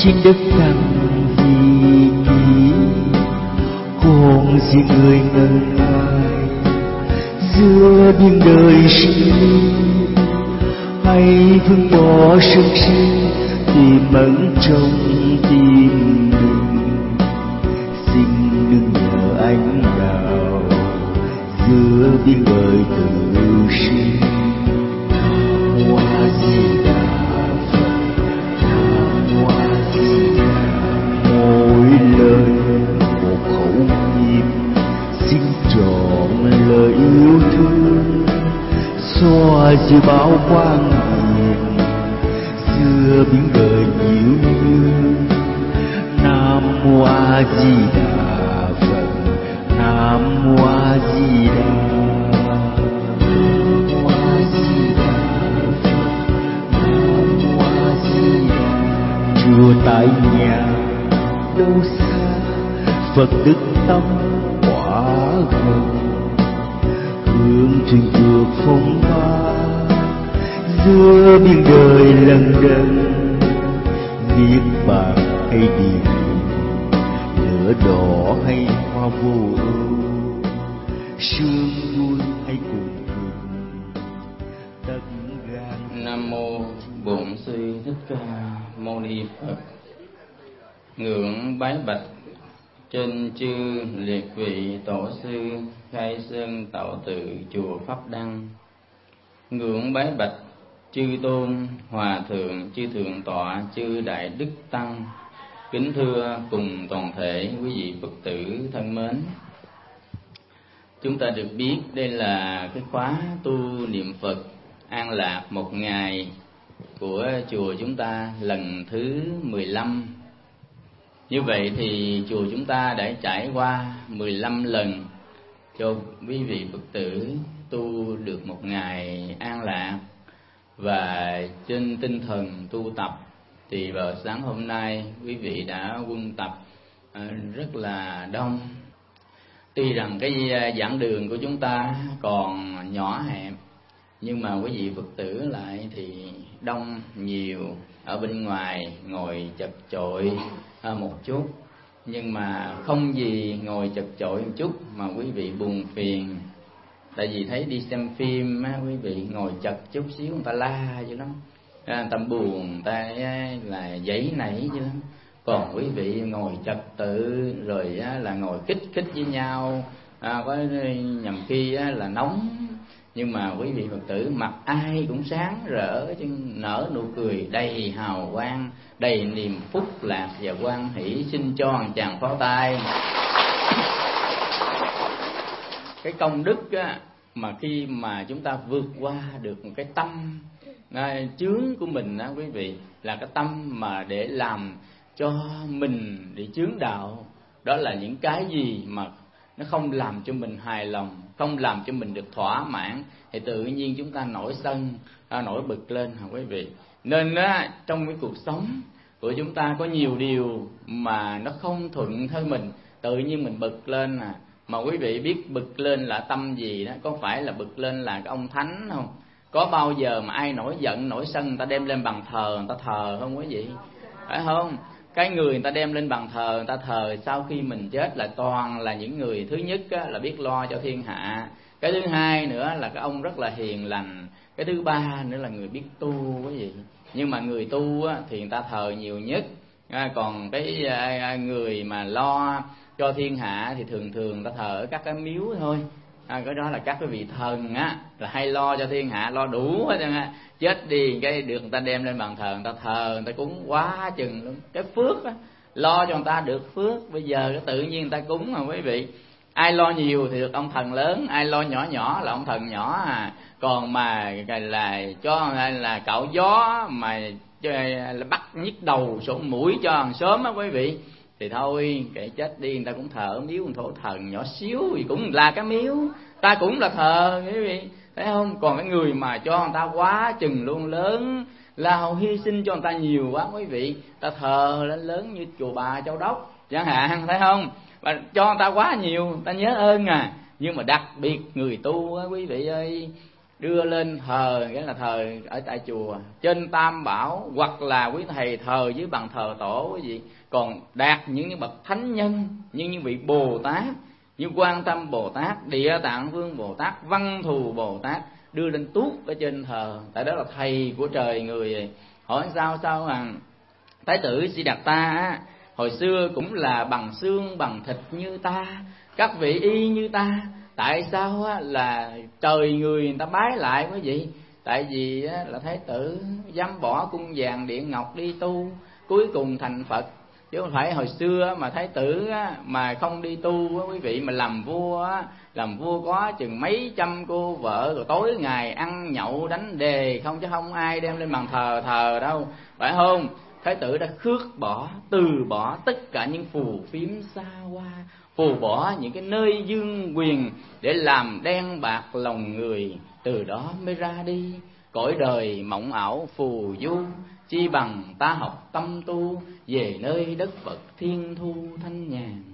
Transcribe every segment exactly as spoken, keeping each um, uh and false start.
trên đất rằng vì kỷ còn gì người ngần ngại giữa biên đời sinh hay vương bỏ sân sinh tìm ẩn trong tim mình. Xin đừng nhờ anh nào giữa biên đời tự sinh. Hoa Di Đà Phật, Hoa Di Đà. Mỗi lời một khẩu niệm xin trọn lời yêu thương xóa dư bao quan niệm giữa biển đời nhiễu nhương. Nam Mô A Di Đà Phật, Nam Mô A Di Đà. Nam Mô A Di Đà Phật, Nam Mô A Di Đà. Chùa tại nhà đâu xa, Phật đức tâm quả gần. Hương thuyền vượt phong ba giữa biên đời lần lần. Niết bàn hay điềm lửa đỏ hay hoa vô ưu, sương vui hay cùng hưởng tất gan. Nam mô Bổn Sư Thích Ca Mâu Ni Phật. Ngưỡng bái bạch trên chư liệt vị tổ sư khai sơn tạo tự chùa Pháp Đăng. Ngưỡng bái bạch chư tôn hòa thượng, chư thượng tọa, chư đại đức tăng. Kính thưa cùng toàn thể quý vị Phật tử thân mến. Chúng ta được biết đây là cái khóa tu niệm Phật an lạc một ngày của chùa chúng ta lần thứ mười lăm. Như vậy thì chùa chúng ta đã trải qua mười lăm lần cho quý vị Phật tử tu được một ngày an lạc. Và trên tinh thần tu tập thì vào sáng hôm nay quý vị đã quân tập rất là đông. Tuy rằng cái giảng đường của chúng ta còn nhỏ hẹp, nhưng mà quý vị Phật tử lại thì đông nhiều. Ở bên ngoài ngồi chật chội một chút, nhưng mà không gì ngồi chật chội một chút mà quý vị buồn phiền. Tại vì thấy đi xem phim á, quý vị ngồi chật chút xíu người ta la dữ lắm, người ta buồn, người ta là giấy nảy dữ lắm. Còn quý vị ngồi trật tự rồi á, là ngồi kích kích với nhau, à, có nhầm khi á, là nóng, nhưng mà quý vị Phật tử mặt ai cũng sáng rỡ, chứ nở nụ cười đầy hào quang, đầy niềm phúc lạc và hoan hỷ. Xin cho một tràng pháo tay. Cái công đức á, mà khi mà chúng ta vượt qua được một cái tâm à, chướng của mình á, quý vị, là cái tâm mà để làm cho mình để chướng đạo. Đó là những cái gì mà nó không làm cho mình hài lòng, không làm cho mình được thỏa mãn, thì tự nhiên chúng ta nổi sân, à, nổi bực lên hả quý vị. Nên á, trong cái cuộc sống của chúng ta có nhiều điều mà nó không thuận theo mình, tự nhiên mình bực lên à. Mà quý vị biết bực lên là tâm gì đó? Có phải là bực lên là cái ông thánh không? Có bao giờ mà ai nổi giận, nổi sân người ta đem lên bàn thờ người ta thờ không quý vị? Phải không? Cái người người ta đem lên bàn thờ người ta thờ, sau khi mình chết là toàn là những người thứ nhất á, là biết lo cho thiên hạ. Cái thứ hai nữa là cái ông rất là hiền lành. Cái thứ ba nữa là người biết tu quý vị. Nhưng mà người tu á, thì người ta thờ nhiều nhất. À, còn cái à, người mà lo cho thiên hạ thì thường thường ta thờ ở các cái miếu thôi. À, cái đó là các cái vị thần á, là hay lo cho thiên hạ, lo đủ hết trơn á. Chết đi cái được người ta đem lên bàn thờ, người ta thờ, người ta cúng quá chừng luôn. Cái phước á, lo cho người ta được phước. Bây giờ cái tự nhiên người ta cúng mà quý vị. Ai lo nhiều thì được ông thần lớn, ai lo nhỏ nhỏ là ông thần nhỏ à. Còn mà là cho là cạo gió mà là bắt nhức đầu sổ mũi cho hàng xóm á quý vị, thì thôi kệ chết đi, người ta cũng thờ ở miếu thổ thần nhỏ xíu thì cũng là cái miếu, ta cũng là thờ quý vị, thấy không? Còn cái người mà cho người ta quá chừng luôn lớn, lao hy sinh cho người ta nhiều quá quý vị, ta thờ lên lớn như chùa Bà Châu Đốc chẳng hạn, thấy không? Và cho người ta quá nhiều, ta nhớ ơn à. Nhưng mà đặc biệt người tu á quý vị ơi, đưa lên thờ, nghĩa là thờ ở tại chùa trên Tam Bảo, hoặc là quý thầy thờ dưới bằng thờ tổ quý vị. Còn đạt những cái bậc thánh nhân như những vị Bồ Tát, như Quan Tâm Bồ Tát, Địa Tạng Vương Bồ Tát, Văn Thù Bồ Tát, đưa lên tuốt ở trên thờ, tại đó là thầy của trời người. Hỏi sao sao à, Thái tử Siddhartha hồi xưa cũng là bằng xương bằng thịt như ta, các vị y như ta, tại sao là trời người người ta bái lại quý vị? Tại vì là Thái tử dám bỏ cung vàng điện ngọc đi tu, cuối cùng thành Phật. Chứ không phải hồi xưa mà Thái tử mà không đi tu quý vị, mà làm vua làm vua có chừng mấy trăm cô vợ, rồi tối ngày ăn nhậu đánh đề không, chứ không ai đem lên bàn thờ thờ đâu, phải không? Thái tử đã khước bỏ, từ bỏ tất cả những phù phiếm xa hoa, phù bỏ những cái nơi dương quyền để làm đen bạc lòng người, từ đó mới ra đi. Cõi đời mộng ảo phù du, chi bằng ta học tâm tu, về nơi đất Phật thiên thu thanh nhàn.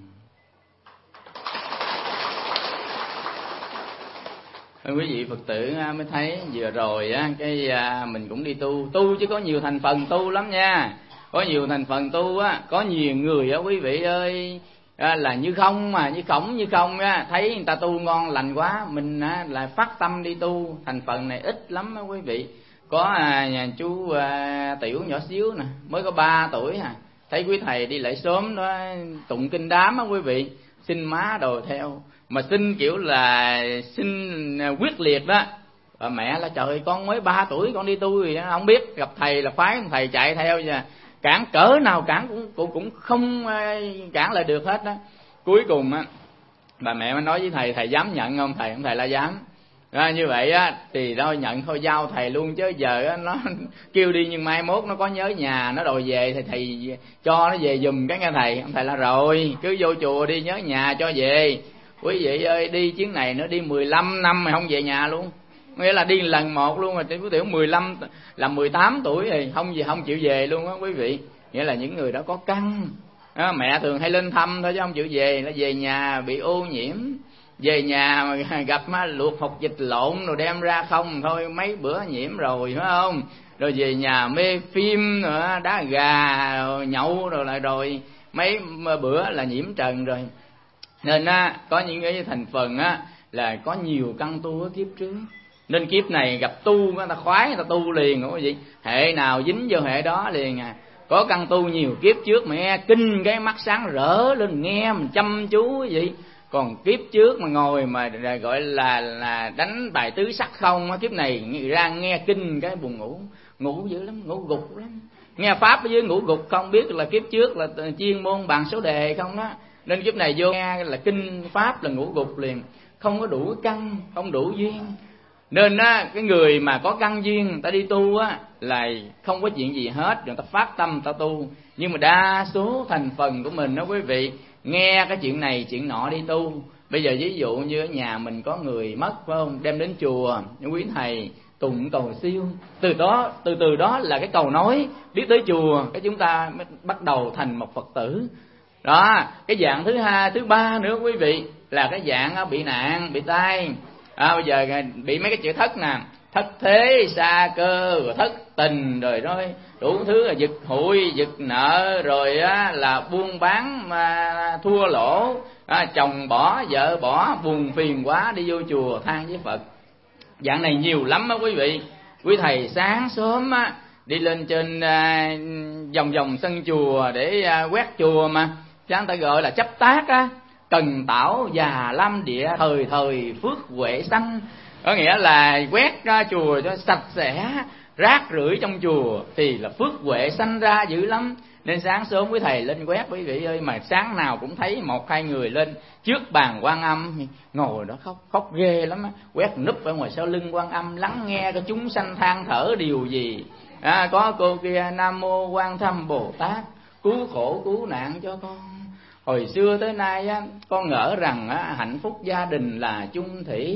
Quý vị Phật tử mới thấy vừa rồi á, cái mình cũng đi tu, tu chứ có nhiều thành phần tu lắm nha. Có nhiều thành phần tu á, có nhiều người á quý vị ơi, là như không mà như khổng như không á, thấy người ta tu ngon lành quá, mình á là phát tâm đi tu. Thành phần này ít lắm á quý vị. Có à, nhà chú à, Tiểu nhỏ xíu nè, mới có ba tuổi à, thấy quý thầy đi lại sớm đó tụng kinh đám á quý vị, xin má đồ theo, mà xin kiểu là xin quyết liệt đó. Và mẹ là trời, con mới ba tuổi con đi tu gì đó, không biết, gặp thầy là phái thầy chạy theo nha, cản cỡ nào cản cũng cũng cũng không cản lại được hết đó. Cuối cùng á bà mẹ mới nói với thầy, thầy dám nhận không? Thầy không, thầy là dám. À, như vậy á thì thôi nhận thôi, giao thầy luôn, chứ giờ á nó kêu đi nhưng mai mốt nó có nhớ nhà nó đòi về thì thầy cho nó về giùm cái nghe thầy. Ông thầy là rồi, cứ vô chùa đi, nhớ nhà cho về. Quý vị ơi, đi chuyến này nữa đi mười lăm năm mà không về nhà luôn, nghĩa là đi lần một luôn. Mà quý tiểu mười lăm là mười tám tuổi thì không gì không chịu về luôn á quý vị. Nghĩa là những người đó có căn. À, mẹ thường hay lên thăm thôi chứ không chịu về, nó về nhà bị ô nhiễm, về nhà mà gặp má luộc hột vịt lộn rồi đem ra không thôi mấy bữa nhiễm rồi, phải không? Rồi về nhà mê phim nữa, đá gà rồi nhậu rồi lại rồi mấy bữa là nhiễm trần rồi. Nên á có những cái thành phần á là có nhiều căn tu ở kiếp trước, nên kiếp này gặp tu người ta khoái, người ta tu liền không có gì, hệ nào dính vô hệ đó liền à. Có căn tu nhiều kiếp trước mà nghe kinh cái mắt sáng rỡ lên, nghe mình chăm chú cái gì. Còn kiếp trước mà ngồi mà gọi là là đánh bài tứ sắc không, kiếp này ra nghe kinh cái buồn ngủ, ngủ dữ lắm, ngủ gục lắm. Nghe pháp ở dưới ngủ gục, không biết là kiếp trước là chuyên môn bàn số đề không đó. Nên kiếp này vô nghe là kinh pháp là ngủ gục liền, không có đủ căn, không đủ duyên. Nên á cái người mà có căn duyên người ta đi tu á là không có chuyện gì hết, người ta phát tâm người ta tu. Nhưng mà đa số thành phần của mình đó quý vị, nghe cái chuyện này chuyện nọ đi tu. Bây giờ ví dụ như ở nhà mình có người mất phải không, đem đến chùa những quý thầy tụng cầu siêu, từ đó từ từ đó là cái cầu nối biết tới chùa, cái chúng ta mới bắt đầu thành một Phật tử. Đó, cái dạng thứ hai thứ ba nữa quý vị là cái dạng bị nạn bị tai. À, bây giờ bị mấy cái chữ thất nè, thất thế sa cơ, rồi thất tình, rồi rồi đủ thứ là giật hụi giật nợ, rồi á, là buôn bán mà thua lỗ, à, chồng bỏ vợ bỏ, buồn phiền quá đi vô chùa than với Phật. Dạng này nhiều lắm á quý vị. Quý thầy sáng sớm á đi lên trên à, vòng vòng sân chùa để à, quét chùa mà, chứ người ta gọi là chấp tác á. Cần tảo già lam địa, thời thời phước huệ sanh, có nghĩa là quét ra chùa cho sạch sẽ, rác rưởi trong chùa thì là phước huệ sanh ra dữ lắm. Nên sáng sớm quý thầy lên quét quý vị ơi, mà sáng nào cũng thấy một hai người lên trước bàn Quan Âm ngồi đó khóc, khóc ghê lắm á. Quét núp ở ngoài sau lưng Quan Âm lắng nghe cái chúng sanh than thở điều gì. À, có cô kia Nam Mô Quan Tham Bồ Tát, cứu khổ cứu nạn cho con. Hồi xưa tới nay á, con ngỡ rằng á, hạnh phúc gia đình là chung thủy,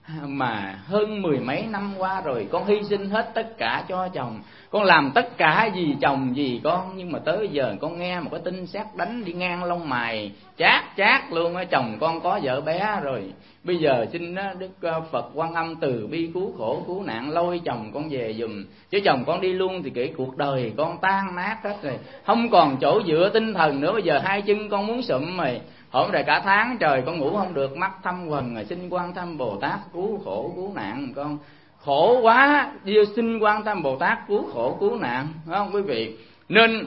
mà hơn mười mấy năm qua rồi, con hy sinh hết tất cả cho chồng, con làm tất cả vì chồng vì con, nhưng mà tới giờ con nghe một cái tin sét đánh đi ngang lông mày chát chát luôn á, chồng con có vợ bé rồi. Bây giờ xin Đức Phật Quan Âm từ bi cứu khổ cứu nạn lôi chồng con về giùm, chứ chồng con đi luôn thì kể cuộc đời con tan nát hết rồi, không còn chỗ dựa tinh thần nữa. Bây giờ hai chân con muốn sụm rồi, hôm rồi cả tháng trời con ngủ không được, mắt thâm quầng rồi, xin Quan Tâm Bồ Tát cứu khổ cứu nạn con. Khổ quá, đi xin Quan Tâm Bồ Tát cứu khổ cứu nạn, phải không quý vị? Nên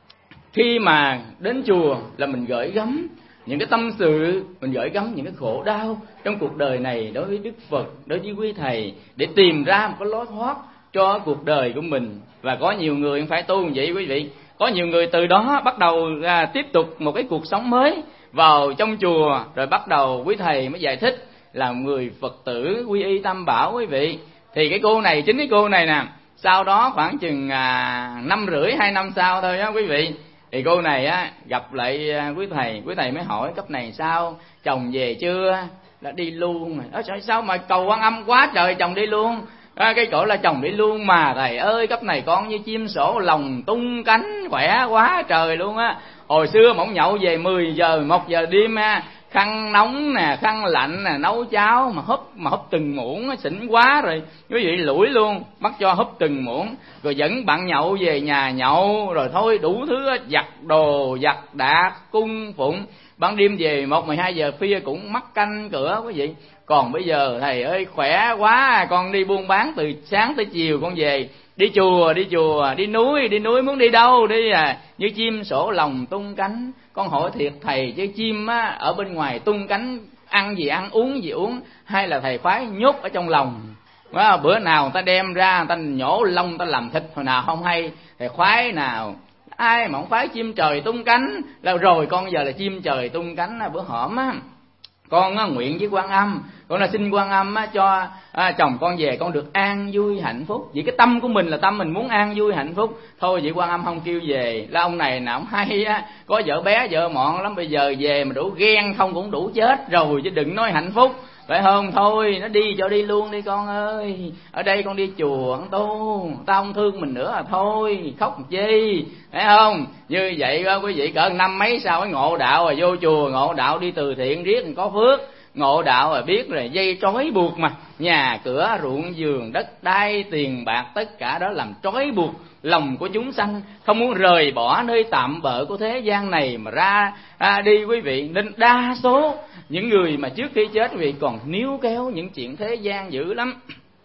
khi mà đến chùa là mình gửi gắm những cái tâm sự, mình gửi gắm những cái khổ đau trong cuộc đời này đối với Đức Phật, đối với quý thầy, để tìm ra một cái lối thoát cho cuộc đời của mình. Và có nhiều người phải tu như vậy quý vị. Có nhiều người từ đó bắt đầu à, tiếp tục một cái cuộc sống mới vào trong chùa, rồi bắt đầu quý thầy mới giải thích là người Phật tử quy y Tam Bảo quý vị. Thì cái cô này, chính cái cô này nè, sau đó khoảng chừng à, năm rưỡi hai năm sau thôi á quý vị, thì cô này á gặp lại quý thầy, quý thầy mới hỏi cấp này sao, chồng về chưa? Là đi luôn rồi. Ờ, sao mà cầu Quan Âm quá trời, chồng đi luôn. À, cái cổ là chồng đi luôn mà thầy ơi, cấp này con như chim sổ lòng tung cánh khỏe quá trời luôn á. Hồi xưa mỏng nhậu về mười giờ một giờ đêm á, khăn nóng nè, khăn lạnh nè, nấu cháo mà húp mà húp từng muỗng, xỉn quá rồi quý vị, lủi luôn, bắt cho húp từng muỗng, rồi dẫn bạn nhậu về nhà nhậu, rồi thôi đủ thứ giặt đồ giặt đạc cung phụng, ban đêm về một mười hai giờ khuya cũng mắc canh cửa quý vị. Còn bây giờ thầy ơi khỏe quá, con đi buôn bán từ sáng tới chiều con về, đi chùa đi chùa, đi núi đi núi, muốn đi đâu đi à, như chim sổ lòng tung cánh. Con hỏi thiệt thầy, chứ chim á ở bên ngoài tung cánh, ăn gì ăn uống gì uống, hay là thầy khoái nhốt ở trong lòng? Đó, bữa nào người ta đem ra, người ta nhổ lông, người ta làm thịt hồi nào không hay, thầy khoái nào? Ai mà không khoái chim trời tung cánh? Là rồi con giờ là chim trời tung cánh. Bữa hổm á, con á, nguyện với Quan Âm, con là xin Quan Âm á, cho à, chồng con về con được an vui hạnh phúc. Vì cái tâm của mình là tâm mình muốn an vui hạnh phúc. Thôi vậy Quan Âm không kêu về, là ông này nào ông hay á, có vợ bé vợ mọn lắm, bây giờ về mà đủ ghen không cũng đủ chết rồi, chứ đừng nói hạnh phúc, phải không? Thôi nó đi cho đi luôn đi con ơi, ở đây con đi chùa con tu, tao không thương mình nữa à, thôi khóc làm chi, phải không? Như vậy đó quý vị, cỡ năm mấy sau mới ngộ đạo rồi, vô chùa ngộ đạo, đi từ thiện riết có phước, ngộ đạo rồi biết rồi, dây trói buộc mà, nhà cửa ruộng vườn đất đai tiền bạc tất cả đó làm trói buộc lòng của chúng sanh, không muốn rời bỏ nơi tạm bợ của thế gian này mà ra à, đi quý vị. Nên đa số những người mà trước khi chết quý vị còn níu kéo những chuyện thế gian dữ lắm.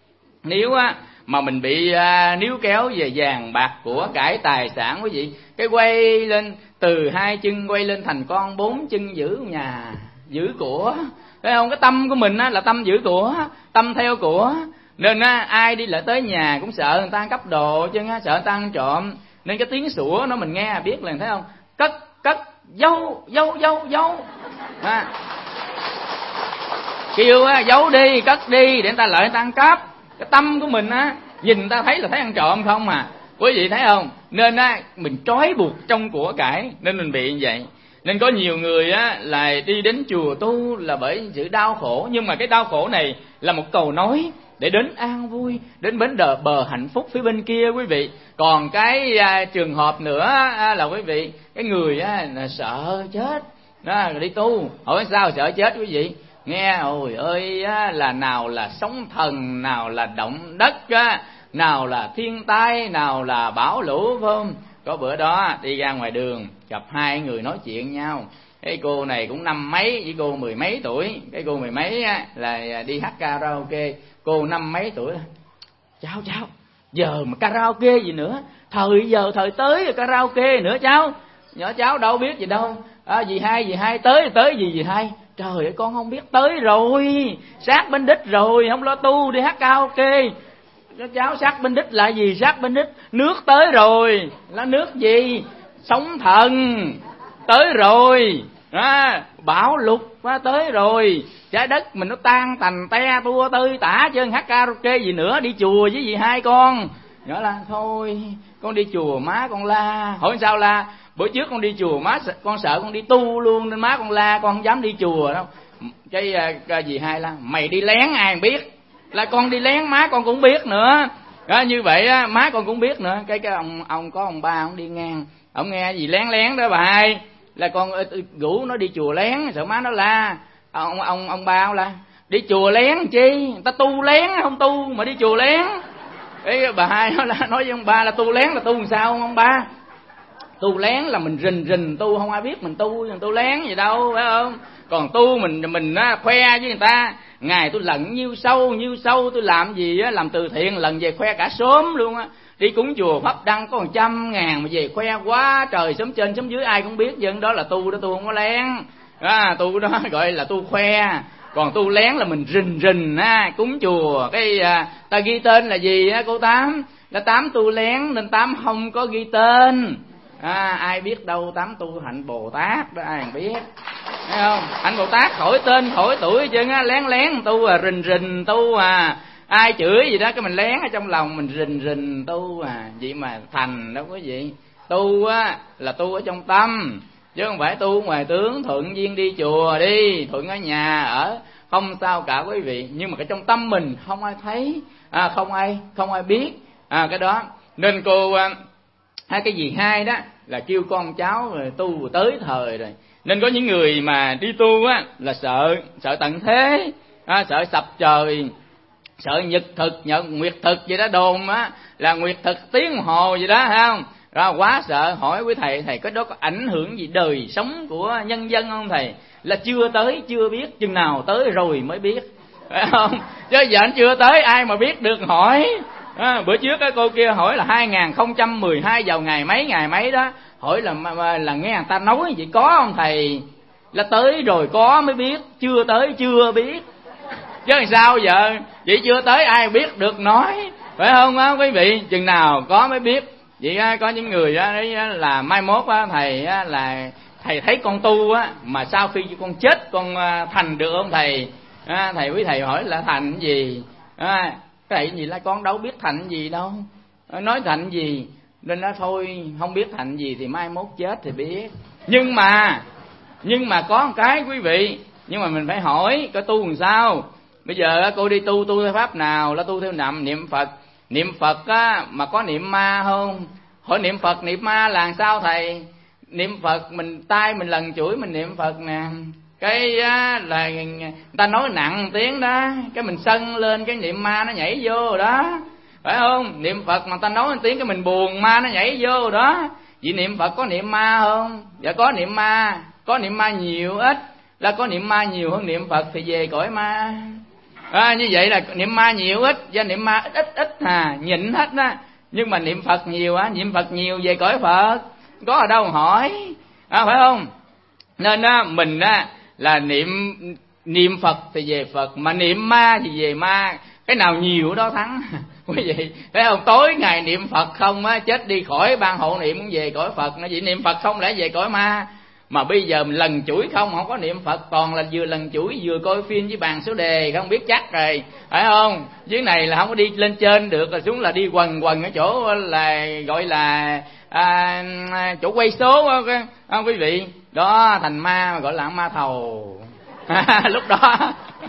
Nếu á mà mình bị à, níu kéo về vàng bạc của cải tài sản quý vị, cái quay lên từ hai chân quay lên thành con bốn chân giữ nhà giữ của, thấy không? Cái tâm của mình á là tâm giữ của, tâm theo của. Nên á, ai đi lại tới nhà cũng sợ người ta ăn cắp đồ chứ, sợ người ta ăn trộm. Nên cái tiếng sủa nó mình nghe biết liền, thấy không? Cất cất giấu giấu giấu giấu à. Kêu á, giấu đi cất đi để người ta lợi người ta ăn cắp. Cái tâm của mình á, nhìn người ta thấy là thấy ăn trộm không mà, quý vị thấy không? Nên á, mình trói buộc trong của cải nên mình bị như vậy. Nên có nhiều người á là đi đến chùa tu là bởi sự đau khổ, nhưng mà cái đau khổ này là một cầu nối để đến an vui, đến bến đờ bờ hạnh phúc phía bên kia quý vị. Còn cái à, trường hợp nữa à, là quý vị, cái người á là sợ chết đó, đi tu, hỏi sao sợ chết quý vị? Nghe ôi ơi á, là nào là sóng thần, nào là động đất á, nào là thiên tai, nào là bão lũ, phải không? Có bữa đó đi ra ngoài đường gặp hai người nói chuyện nhau. Cái cô này cũng năm mấy với cô mười mấy tuổi, cái cô mười mấy á, là đi hát karaoke, cô năm mấy tuổi. Cháu cháu giờ mà karaoke gì nữa, thời giờ thời tới rồi karaoke nữa cháu. Nhỏ cháu đâu biết gì đâu à, dì hai dì hai tới tới gì dì hai, trời ơi con không biết, tới rồi sát bên đích rồi, không lo tu đi hát karaoke. Cháu sát bên đích là gì? Sát bên đích nước tới rồi. Là nước gì? Sóng thần tới rồi à, bão lụt quá tới rồi, trái đất mình nó tan tành te tua tơi tả chứ hát karaoke gì nữa. Đi chùa với dì hai con. Nhỏ là thôi con đi chùa má con la. Hỏi sao la? Bữa trước con đi chùa má con sợ con đi tu luôn nên má con la, con không dám đi chùa đâu. cái, cái gì hai là mày đi lén ai biết, là con đi lén má con cũng biết nữa đó, như vậy á má con cũng biết nữa. Cái cái ông ông có ông ba ông đi ngang, ông nghe gì lén lén đó bà hai, là con rủ nó đi chùa lén, sợ má nó la. Ông ông ông ba ông la đi chùa lén chi, người ta tu lén không tu mà đi chùa lén. Cái bà hai nó là nói với ông ba là tu lén là tu làm sao không ông ba? Tu lén là mình rình rình tu, không ai biết mình tu, mình tu lén gì đâu, phải không? Còn tu mình mình á, khoe với người ta, ngày tôi lận nhiêu sâu nhiêu sâu, tôi làm gì á, làm từ thiện lần về khoe cả xóm luôn á. Đi cúng chùa pháp đăng có một trăm ngàn mà về khoe quá trời, xóm trên xóm dưới ai cũng biết, dân đó là tu đó, tu không có lén à, tu đó gọi là tu khoe. Còn tu lén là mình rình rình á, cúng chùa cái à, ta ghi tên là gì á cô Tám, là Tám tu lén nên Tám không có ghi tên. À, ai biết đâu Tám tu hạnh Bồ Tát đó, ai biết, thấy không? Hạnh Bồ Tát khỏi tên khỏi tuổi chứ á, lén lén tu à, rình rình tu à, ai chửi gì đó cái mình lén ở trong lòng mình rình rình tu à, vậy mà thành đâu có gì. Tu á là tu ở trong tâm chứ không phải tu ngoài tướng. Thuận duyên đi chùa đi, thuận ở nhà ở không sao cả quý vị, nhưng mà cái trong tâm mình không ai thấy, à, không ai không ai biết à, cái đó nên cô à, hai cái gì hai đó là kêu con cháu rồi tu tới thời rồi. Nên có những người mà đi tu á là sợ sợ tận thế à, sợ sập trời, sợ nhật thực nhận nguyệt thực vậy đó, đồn á là nguyệt thực tiếng đồng hồ gì đó, thấy không? Ra quá sợ. Hỏi quý thầy, thầy có đó có ảnh hưởng gì đời sống của nhân dân không thầy? Là chưa tới chưa biết, chừng nào tới rồi mới biết, phải không? Chứ giờ anh chưa tới ai mà biết được hỏi. À, bữa trước cái cô kia hỏi là hai nghìn không trăm mười hai vào ngày mấy ngày mấy đó, hỏi là là nghe người ta nói vậy có không thầy? Là tới rồi có mới biết, chưa tới chưa biết. Chứ làm sao giờ? Vậy chưa tới ai biết được nói, phải không á quý vị? Chừng nào có mới biết. Vậy á, có những người á là mai mốt á thầy á, là thầy thấy con tu á mà sau khi con chết con thành được không thầy? À, thầy quý thầy hỏi là thành cái gì? À, cái gì là con đâu biết thành gì đâu, nói thành gì nên nó thôi không biết thành gì thì mai mốt chết thì biết. Nhưng mà nhưng mà có một cái quý vị, nhưng mà mình phải hỏi có tu làm sao. Bây giờ cô đi tu tu theo pháp nào? Là tu theo nằm niệm Phật. Niệm Phật á mà có niệm ma không? Hỏi niệm Phật niệm ma là sao thầy? Niệm Phật mình tay mình lần chuỗi mình niệm Phật nè, cái á, là người ta nói nặng tiếng đó, cái mình sân lên cái niệm ma nó nhảy vô đó, phải không? Niệm Phật mà ta nói một tiếng cái mình buồn ma nó nhảy vô đó. Vậy niệm Phật có niệm ma không? Dạ có niệm ma. Có niệm ma nhiều ít? Là có niệm ma nhiều hơn niệm Phật thì về cõi ma. À, như vậy là niệm ma nhiều ít, do niệm ma ít ít ít à, nhịn hết á. Nhưng mà niệm Phật nhiều á, niệm Phật nhiều về cõi Phật. Có ở đâu hỏi, à, phải không? Nên á mình á là niệm niệm Phật thì về Phật, mà niệm ma thì về ma. Cái nào nhiều đó thắng. Quý vị thấy không? Tối ngày niệm Phật không á, chết đi khỏi ban hộ niệm cũng về cõi Phật. Nó vậy niệm Phật không lẽ về cõi ma? Mà bây giờ mình lần chuỗi không, không có niệm Phật, còn là vừa lần chuỗi vừa coi phim với bàn số đề, không biết chắc rồi, phải không? Dưới này là không có đi lên trên được, là xuống là đi quần quần ở chỗ là gọi là à, chỗ quay số không, không quý vị? Đó thành ma mà gọi là ma thầu. Lúc đó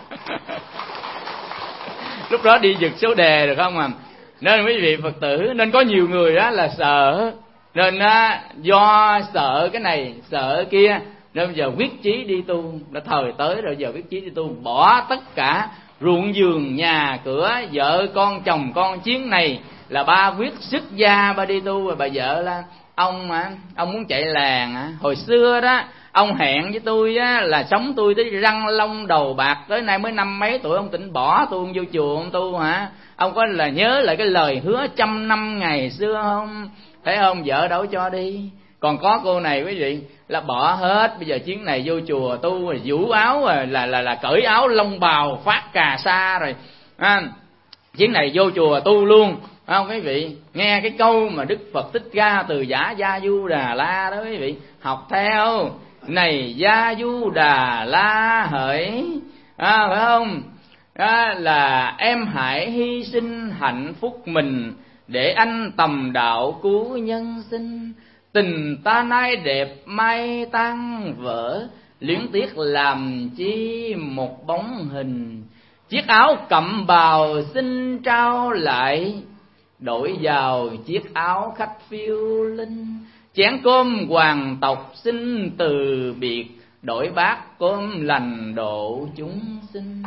lúc đó đi giật số đề được không à? Nên quý vị Phật tử, nên có nhiều người á là sợ, nên á do sợ cái này sợ cái kia nên giờ quyết chí đi tu. Đã thời tới rồi, giờ quyết chí đi tu, bỏ tất cả ruộng vườn nhà cửa vợ con chồng con chuyến này là ba quyết xuất gia ba đi tu. Rồi bà vợ là ông mà ông muốn chạy làng á, hồi xưa đó ông hẹn với tôi á là sống tôi tới răng long đầu bạc, tới nay mới năm mấy tuổi ông tỉnh bỏ tôi, ông vô chùa ông tu hả? Ông có là nhớ lại cái lời hứa trăm năm ngày xưa không? Thấy không? Vợ đâu cho đi. Còn có cô này quý vị là bỏ hết, bây giờ chuyến này vô chùa tu rồi vũ áo rồi là là là cởi áo lông bào phát cà sa rồi à, chuyến này vô chùa tu luôn. Không quý vị, nghe cái câu mà Đức Phật Thích Ca từ Giả Gia Du Đà La đó quý vị, học theo. Này Gia Du Đà La hỡi, à, phải không? À, là em hãy hy sinh hạnh phúc mình để anh tầm đạo cứu nhân sinh. Tình ta nay đẹp mai tan vỡ, luyến tiếc làm chi một bóng hình. Chiếc áo cẩm bào xin trao lại, đổi vào chiếc áo khách phiêu linh. Chén cơm hoàng tộc xin từ biệt, đổi bát cơm lành độ chúng sinh.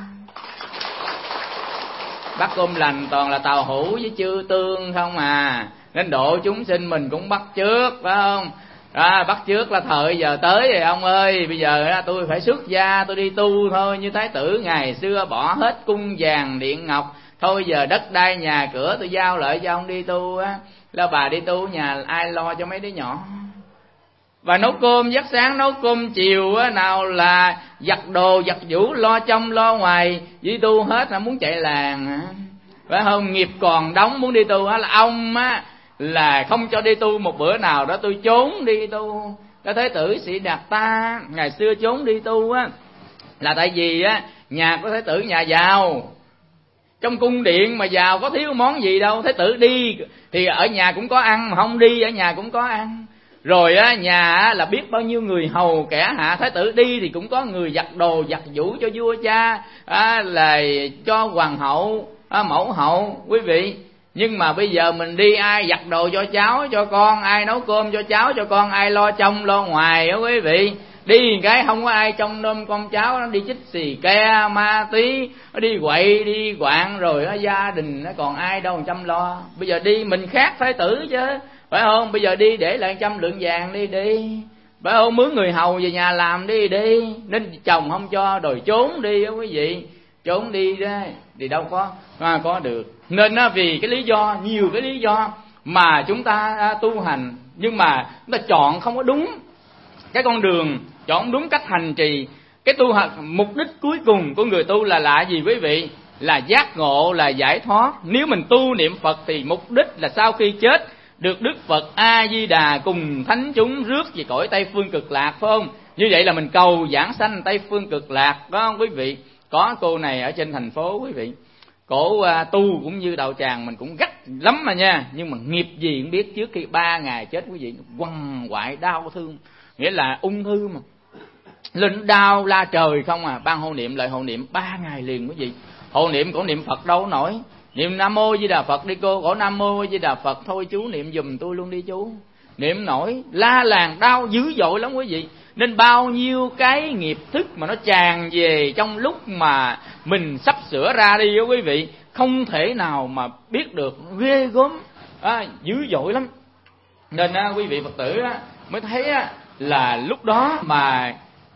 Bát cơm lành toàn là tàu hũ với chư tương không à, nên độ chúng sinh mình cũng bắt chước, phải không? À, bắt chước là thời giờ tới rồi ông ơi, bây giờ tôi phải xuất gia, tôi đi tu thôi. Như Thái tử ngày xưa bỏ hết cung vàng điện ngọc, thôi giờ đất đai nhà cửa tôi giao lại cho ông đi tu á. Là bà đi tu nhà ai lo cho mấy đứa nhỏ? Và nấu cơm giấc sáng, nấu cơm chiều á, nào là giặt đồ giặt vũ, lo trong lo ngoài, đi tu hết là muốn chạy làng á, phải không? Nghiệp còn đóng muốn đi tu á, là ông á là không cho đi tu một bữa nào đó tôi trốn đi tu. Cái Thái tử Sĩ Đạt Ta ngày xưa trốn đi tu á là tại vì á nhà của Thái tử nhà giàu, trong cung điện mà giàu có thiếu món gì đâu. Thái tử đi thì ở nhà cũng có ăn, mà không đi ở nhà cũng có ăn. Rồi á nhà á, là biết bao nhiêu người hầu kẻ hạ. Thái tử đi thì cũng có người giặt đồ giặt vũ cho vua cha, á, là cho hoàng hậu, á, mẫu hậu, quý vị. Nhưng mà bây giờ mình đi ai giặt đồ cho cháu cho con, ai nấu cơm cho cháu cho con, ai lo trong lo ngoài á quý vị. Đi cái không có ai trông nom con cháu, nó đi chích xì ke ma túy, nó đi quậy đi quạng, rồi nó gia đình nó còn ai đâu chăm lo. Bây giờ đi mình khác Thái tử chứ, phải không? Bây giờ đi để lại trăm lượng vàng đi đi, phải không? Mướn người hầu về nhà làm đi đi. Nên chồng không cho đòi trốn đi á quý vị, trốn đi đó thì đâu có à, có được. Nên á, vì cái lý do, nhiều cái lý do mà chúng ta à, tu hành, nhưng mà chúng ta chọn không có đúng cái con đường, chọn đúng cách hành trì. Cái tu hành mục đích cuối cùng của người tu là là gì quý vị? Là giác ngộ, là giải thoát. Nếu mình tu niệm Phật thì mục đích là sau khi chết được Đức Phật A Di Đà cùng thánh chúng rước về cõi Tây Phương Cực Lạc, phải không? Như vậy là mình cầu giảng sanh Tây Phương Cực Lạc, phải không quý vị? Có cô này ở trên thành phố quý vị, cổ uh, tu cũng như đạo tràng mình cũng gắt lắm mà nha, nhưng mà nghiệp gì cũng biết. Trước khi ba ngày chết quý vị, quằn quại đau thương, nghĩa là ung thư mà lên đau la trời không à. Ban hộ niệm lại hộ niệm ba ngày liền quý vị. Hộ niệm cổ niệm Phật đâu nổi, niệm Nam Mô Di Đà Phật đi cô, cổ Nam Mô Di Đà Phật thôi chú niệm giùm tôi luôn đi chú. Niệm nổi la làng đau dữ dội lắm quý vị. Nên bao nhiêu cái nghiệp thức mà nó tràn về trong lúc mà mình sắp sửa ra đi đó quý vị, không thể nào mà biết được, ghê gớm, à, dữ dội lắm. Nên à, quý vị Phật tử á, mới thấy á, là lúc đó mà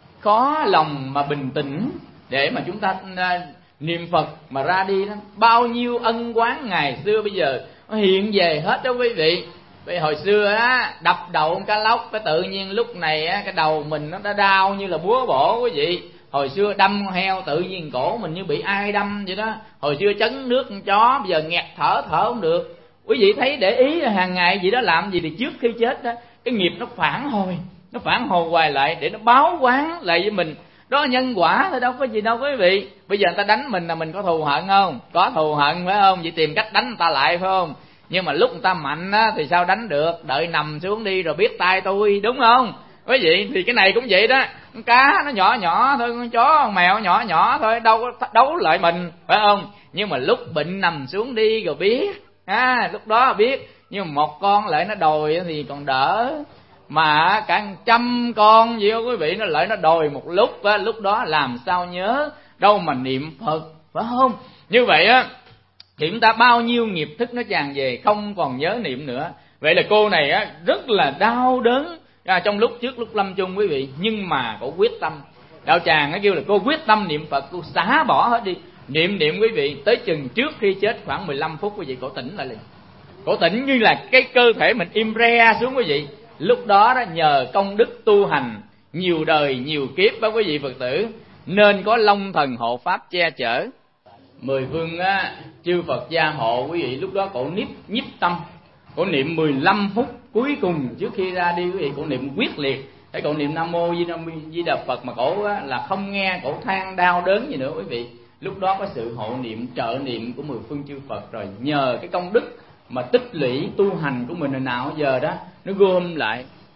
có lòng mà bình tĩnh để mà chúng ta à, niệm Phật mà ra đi đó. Bao nhiêu ân oán ngày xưa bây giờ nó hiện về hết đó quý vị. Vì hồi xưa á, đập đầu cá lóc, cái tự nhiên lúc này á, cái đầu mình nó đã đau như là búa bổ quý vị. Hồi xưa đâm con heo, tự nhiên cổ mình như bị ai đâm vậy đó. Hồi xưa chấn nước con chó, bây giờ nghẹt thở, thở không được. Quý vị thấy để ý hàng ngày gì đó làm gì thì trước khi chết đó, cái nghiệp nó phản hồi, nó phản hồi hoài lại để nó báo quán lại với mình. Đó là nhân quả thôi, đâu có gì đâu quý vị. Bây giờ người ta đánh mình là mình có thù hận không? Có thù hận phải không? Vậy tìm cách đánh người ta lại phải không? Nhưng mà lúc người ta mạnh á, thì sao đánh được? Đợi nằm xuống đi rồi biết tay tôi, đúng không quý vị? Thì cái này cũng vậy đó. Con cá nó nhỏ nhỏ thôi, con chó con mèo nhỏ nhỏ thôi, đâu có đấu lại mình, phải không? Nhưng mà lúc bệnh nằm xuống đi rồi biết, à, lúc đó biết. Nhưng mà một con lại nó đòi thì còn đỡ, mà cả trăm con gì đó quý vị, nó lại nó đòi một lúc á, lúc đó làm sao nhớ đâu mà niệm Phật, phải không? Như vậy á thì chúng ta bao nhiêu nghiệp thức nó tràn về, không còn nhớ niệm nữa. Vậy là cô này á rất là đau đớn à, trong lúc trước lúc lâm chung quý vị, nhưng mà cô quyết tâm. Đạo tràng nó kêu là cô quyết tâm niệm Phật, cô xả bỏ hết đi, niệm niệm quý vị, tới chừng trước khi chết khoảng mười lăm phút quý vị, cô tỉnh lại liền. Cô tỉnh như là cái cơ thể mình im re xuống quý vị. Lúc đó đó nhờ công đức tu hành nhiều đời nhiều kiếp đó quý vị Phật tử, nên có Long Thần hộ pháp che chở. Mười phương á, chư Phật gia hộ quý vị. Lúc đó cổ nhiếp nhiếp tâm, cổ niệm mười lăm phút cuối cùng trước khi ra đi quý vị, cổ niệm quyết liệt. Thấy cổ niệm Nam Mô Di, Di Đà Phật mà cổ á, là không nghe cổ than đau đớn gì nữa quý vị. Lúc đó có sự hộ niệm trợ niệm của mười phương chư Phật rồi. Nhờ cái công đức mà tích lũy tu hành của mình hồi nào giờ đó, nó gom lại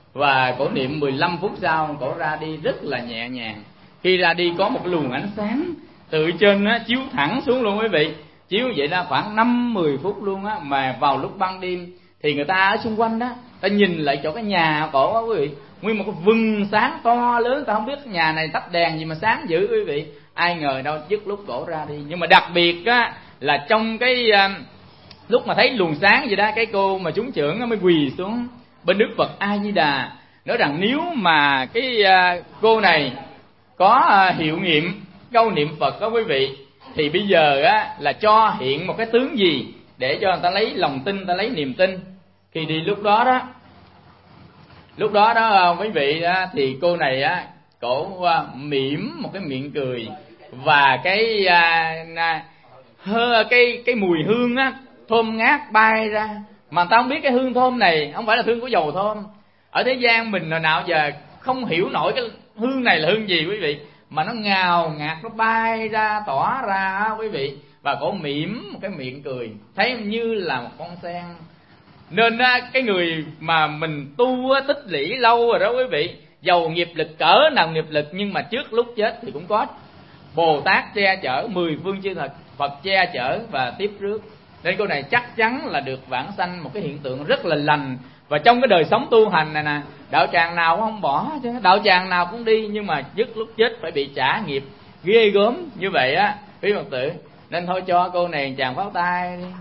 Và cổ niệm mười lăm phút sau, cổ ra đi rất là nhẹ nhàng. Khi ra đi có một luồng ánh sáng từ trên á, chiếu thẳng xuống luôn quý vị. Chiếu vậy ra khoảng năm mười phút luôn á. Mà vào lúc ban đêm thì người ta ở xung quanh đó, ta nhìn lại chỗ cái nhà cổ á quý vị, nguyên một cái vừng sáng to lớn, ta không biết nhà này tắt đèn gì mà sáng dữ quý vị. Ai ngờ đâu trước lúc cổ ra đi. Nhưng mà đặc biệt á là trong cái uh, lúc mà thấy luồng sáng vậy đó, cái cô mà chúng trưởng mới quỳ xuống bên Đức Phật A Di Đà, nói rằng nếu mà cái uh, cô này có uh, hiệu nghiệm câu niệm Phật đó quý vị, thì bây giờ á là cho hiện một cái tướng gì để cho người ta lấy lòng tin, ta lấy niềm tin. Khi đi lúc đó đó, lúc đó đó quý vị đó, thì cô này á cổ uh, mỉm một cái miệng cười, và cái uh, hơ, cái cái mùi hương á thơm ngát bay ra, mà ta không biết cái hương thơm này không phải là hương của dầu thơm. Ở thế gian mình hồi nào giờ không hiểu nổi cái hương này là hương gì quý vị, mà nó ngào ngạt, nó bay ra tỏa ra quý vị. Và cổ mỉm một cái miệng cười, thấy như là một con sen. Nên á, cái người mà mình tu á, tích lũy lâu rồi đó quý vị, dầu nghiệp lực cỡ nào nghiệp lực, nhưng mà trước lúc chết thì cũng có Bồ Tát che chở, mười phương chư Phật Phật che chở và tiếp rước. Nên cô này chắc chắn là được vãng sanh, một cái hiện tượng rất là lành. Và trong cái đời sống tu hành này nè, đạo tràng nào cũng không bỏ chứ, đạo tràng nào cũng đi, nhưng mà dứt lúc chết phải bị trả nghiệp ghê gớm như vậy á quý Phật tử. Nên thôi cho cô này chàng pháo tay đi.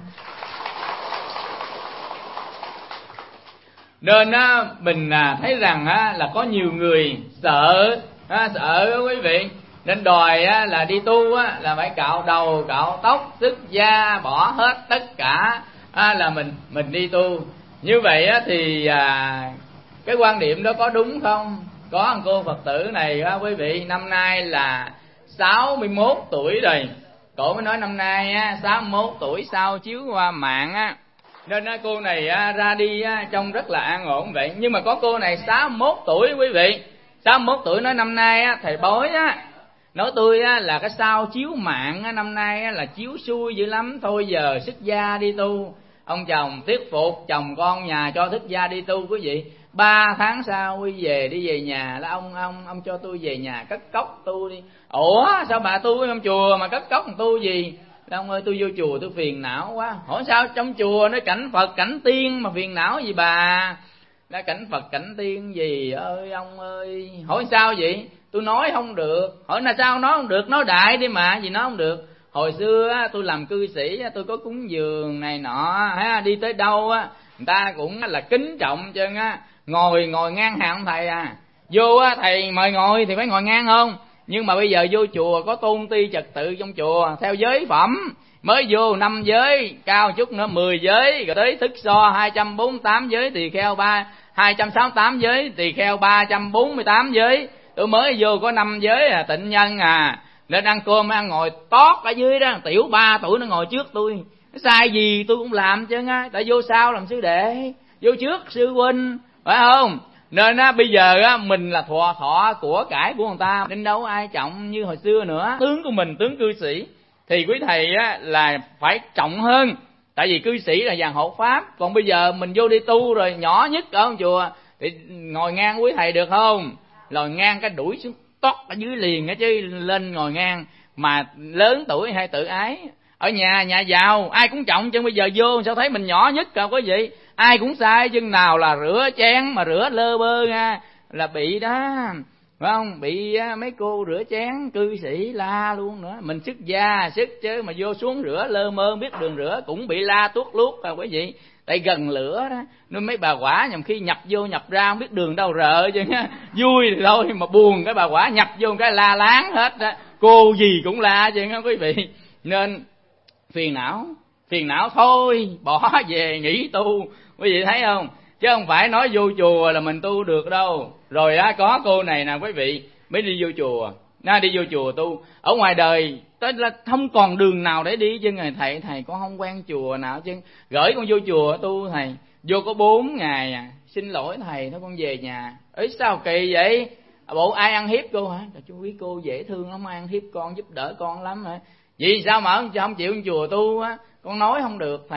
Nên á mình thấy rằng á là có nhiều người sợ á, sợ quý vị, nên đòi á là đi tu á là phải cạo đầu cạo tóc xuất gia, bỏ hết tất cả á, là mình mình đi tu. Như vậy á thì à, cái quan điểm đó có đúng không? Có một cô Phật tử này á quý vị, năm nay là sáu mươi mốt tuổi rồi. Cổ mới nói năm nay á sáu mươi mốt tuổi sau chiếu qua mạng á, nên á, cô này á, ra đi á, trông rất là an ổn vậy. Nhưng mà có cô này sáu mươi mốt tuổi quý vị, sáu mươi mốt tuổi nói năm nay á, thầy bói á nói tôi á, là cái sao chiếu mạng á, năm nay á, là chiếu xui dữ lắm, thôi giờ xuất gia đi tu. Ông chồng thuyết phục chồng con nhà cho xuất gia đi tu quý vị. Ba tháng sau quy về đi về nhà là ông ông ông cho tôi về nhà cất cốc tu đi. Ủa sao bà tu trong chùa mà cất cốc tu gì? Ông ơi tôi vô chùa tôi phiền não quá. Hỏi sao trong chùa nó cảnh Phật cảnh tiên mà phiền não gì bà? Đã cảnh Phật cảnh tiên gì ơi ông ơi. Hỏi sao vậy? Tôi nói không được. Hỏi là sao nói không được? Nói đại đi mà, gì nói không được. Hồi xưa á, tôi làm cư sĩ, tôi có cúng dường này nọ, đi tới đâu á người ta cũng là kính trọng chứ á, ngồi ngồi ngang hàng thầy à. Vô á thầy mời ngồi thì phải ngồi ngang không? Nhưng mà bây giờ vô chùa có tôn ti trật tự trong chùa theo giới phẩm, mới vô năm giới, cao chút nữa mười giới, rồi tới thức so hai trăm bốn mươi tám giới, tỳ kheo ba hai trăm sáu mươi tám giới, tỳ kheo ba trăm bốn mươi tám giới. Tôi mới vô có năm giới à, tịnh nhân à. Nên ăn cơm ăn ngồi tót ở dưới đó, tiểu ba tuổi nó ngồi trước tôi, sai gì tôi cũng làm chứ á. Tại vô sau làm sư đệ, vô trước sư huynh, phải không? Nên á bây giờ á mình là thọ thọ của cải của người ta, nên đâu ai trọng như hồi xưa nữa. Tướng của mình tướng cư sĩ thì quý thầy á là phải trọng hơn, tại vì cư sĩ là dàn hộ pháp. Còn bây giờ mình vô đi tu rồi, nhỏ nhất ở chùa thì ngồi ngang quý thầy được không? Ngồi ngang cái đuổi xuống tót ở dưới liền á chứ lên ngồi ngang. Mà lớn tuổi hay tự ái, ở nhà nhà giàu ai cũng trọng, chứ bây giờ vô sao thấy mình nhỏ nhất cả quý vị. Ai cũng sai, chân nào là rửa chén mà rửa lơ bơ nha là bị đó, phải không? Bị mấy cô rửa chén cư sĩ la luôn nữa. Mình xuất gia sức chứ mà vô xuống rửa lơ mơ biết đường rửa cũng bị la tuốt luốt à quý vị. Tại gần lửa đó, nên mấy bà quả nhầm khi nhập vô nhập ra không biết đường đâu rợ chứ nha. Vui thì thôi mà buồn cái bà quả nhập vô cái la láng hết đó, cô gì cũng la chứ nha quý vị. Nên phiền não, phiền não thôi bỏ về nghỉ tu, quý vị thấy không? Chứ không phải nói vô chùa là mình tu được đâu. Rồi á có cô này nè quý vị, mới đi vô chùa, nó đi vô chùa tu. Ở ngoài đời tới là không còn đường nào để đi chứ người thầy thầy con không quen chùa nào chứ, gửi con vô chùa tu thầy, vô có bốn ngày à, xin lỗi thầy thôi con về nhà. Ấy sao kỳ vậy? Bộ ai ăn hiếp cô hả? Chú quý cô dễ thương lắm, ăn hiếp con giúp đỡ con lắm hả? Vì sao mà không chịu con chùa tu á? Con nói không được thầy,